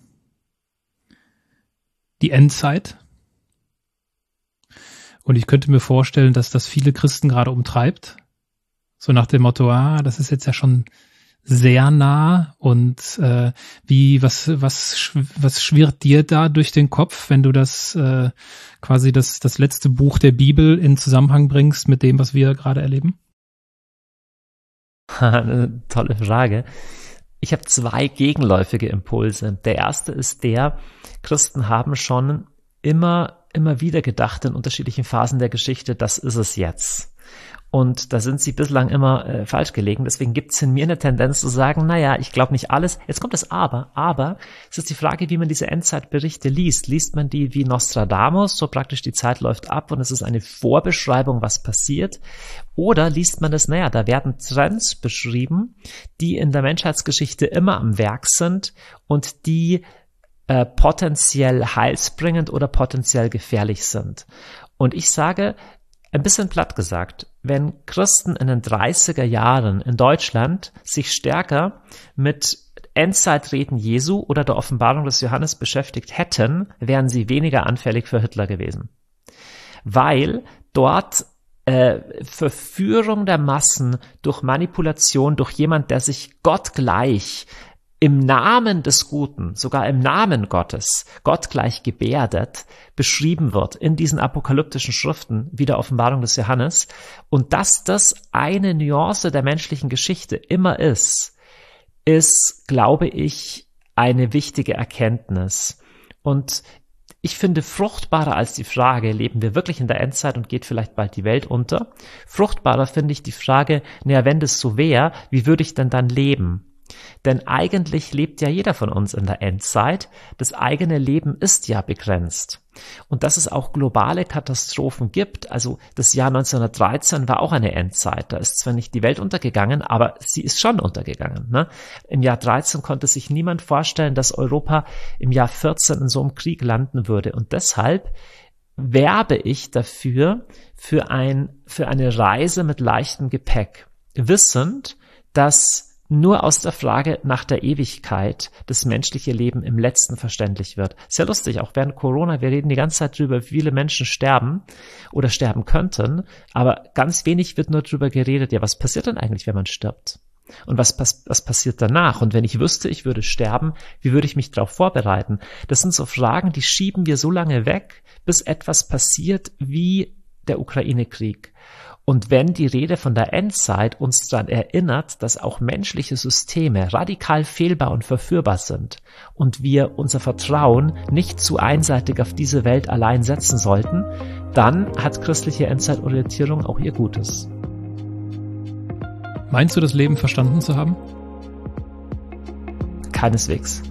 C: die Endzeit. Und ich könnte mir vorstellen, dass das viele Christen gerade umtreibt. So nach dem Motto, ah, das ist jetzt ja schon sehr nah und äh, wie, was, was, was schwirrt dir da durch den Kopf, wenn du das äh, quasi das, das letzte Buch der Bibel in Zusammenhang bringst mit dem, was wir gerade erleben?
A: Eine tolle Frage. Ich habe zwei gegenläufige Impulse. Der erste ist der, Christen haben schon immer, immer wieder gedacht in unterschiedlichen Phasen der Geschichte, das ist es jetzt. Und da sind sie bislang immer äh, falsch gelegen. Deswegen gibt es in mir eine Tendenz zu sagen, naja, ich glaube nicht alles. Jetzt kommt das Aber. Aber es ist die Frage, wie man diese Endzeitberichte liest. Liest man die wie Nostradamus, so praktisch die Zeit läuft ab und es ist eine Vorbeschreibung, was passiert? Oder liest man das, naja, da werden Trends beschrieben, die in der Menschheitsgeschichte immer am Werk sind und die äh, potenziell heilsbringend oder potenziell gefährlich sind. Und ich sage, ein bisschen platt gesagt, wenn Christen in den dreißiger Jahren in Deutschland sich stärker mit Endzeitreden Jesu oder der Offenbarung des Johannes beschäftigt hätten, wären sie weniger anfällig für Hitler gewesen. Weil dort äh, Verführung der Massen durch Manipulation, durch jemand, der sich gottgleich im Namen des Guten, sogar im Namen Gottes, gottgleich gebärdet, beschrieben wird in diesen apokalyptischen Schriften wie der Offenbarung des Johannes. Und dass das eine Nuance der menschlichen Geschichte immer ist, ist, glaube ich, eine wichtige Erkenntnis. Und ich finde fruchtbarer als die Frage, leben wir wirklich in der Endzeit und geht vielleicht bald die Welt unter? Fruchtbarer finde ich die Frage, naja, wenn das so wäre, wie würde ich denn dann leben? Denn eigentlich lebt ja jeder von uns in der Endzeit. Das eigene Leben ist ja begrenzt. Und dass es auch globale Katastrophen gibt, also das Jahr neunzehnhundertdreizehn war auch eine Endzeit. Da ist zwar nicht die Welt untergegangen, aber sie ist schon untergegangen. Ne? Im Jahr dreizehn konnte sich niemand vorstellen, dass Europa im Jahr vierzehn in so einem Krieg landen würde. Und deshalb werbe ich dafür, für, ein, für eine Reise mit leichtem Gepäck, wissend, dass nur aus der Frage nach der Ewigkeit das menschliche Leben im Letzten verständlich wird. Sehr lustig, auch während Corona, wir reden die ganze Zeit drüber, wie viele Menschen sterben oder sterben könnten, aber ganz wenig wird nur drüber geredet, ja, was passiert denn eigentlich, wenn man stirbt? Und was, was, was passiert danach? Und wenn ich wüsste, ich würde sterben, wie würde ich mich darauf vorbereiten? Das sind so Fragen, die schieben wir so lange weg, bis etwas passiert wie der Ukraine-Krieg. Und wenn die Rede von der Endzeit uns daran erinnert, dass auch menschliche Systeme radikal fehlbar und verführbar sind und wir unser Vertrauen nicht zu einseitig auf diese Welt allein setzen sollten, dann hat christliche Endzeitorientierung auch ihr Gutes.
C: Meinst du, das Leben verstanden zu haben?
A: Keineswegs.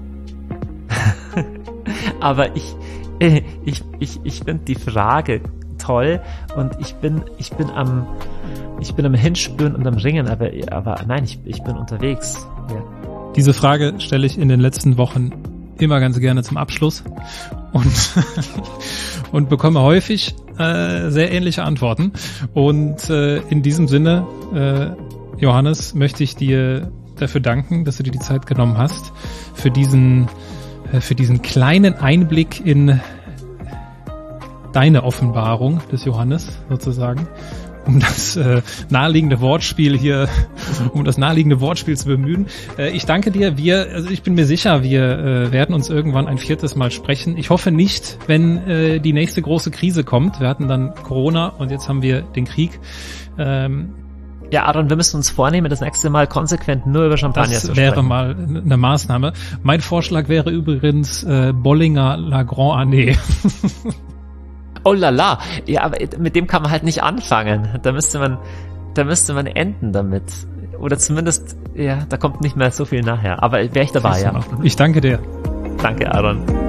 A: Aber ich, ich, ich, ich finde die Frage toll und ich bin, ich bin am, ich bin am Hinspüren und am Ringen, aber, aber nein, ich, ich bin unterwegs. Ja.
C: Diese Frage stelle ich in den letzten Wochen immer ganz gerne zum Abschluss und, und bekomme häufig äh, sehr ähnliche Antworten. Und äh, in diesem Sinne, äh, Johannes, möchte ich dir dafür danken, dass du dir die Zeit genommen hast, für diesen, äh, für diesen kleinen Einblick in deine Offenbarung des Johannes sozusagen, um das äh, naheliegende Wortspiel hier, um das naheliegende Wortspiel zu bemühen. Äh, ich danke dir. Wir, also ich bin mir sicher, wir äh, werden uns irgendwann ein viertes Mal sprechen. Ich hoffe nicht, wenn äh, die nächste große Krise kommt. Wir hatten dann Corona und jetzt haben wir den Krieg. Ähm,
A: Ja, Aaron, wir müssen uns vornehmen, das nächste Mal konsequent nur über Champagner zu sprechen.
C: Das wäre mal eine Maßnahme. Mein Vorschlag wäre übrigens äh, Bollinger La Grande Année.
A: Oh la la. Ja, aber mit dem kann man halt nicht anfangen. Da müsste man, da müsste man enden damit. Oder zumindest, ja, da kommt nicht mehr so viel nachher. Aber wäre ich dabei, ja.
C: Ich danke dir.
A: Danke, Aaron.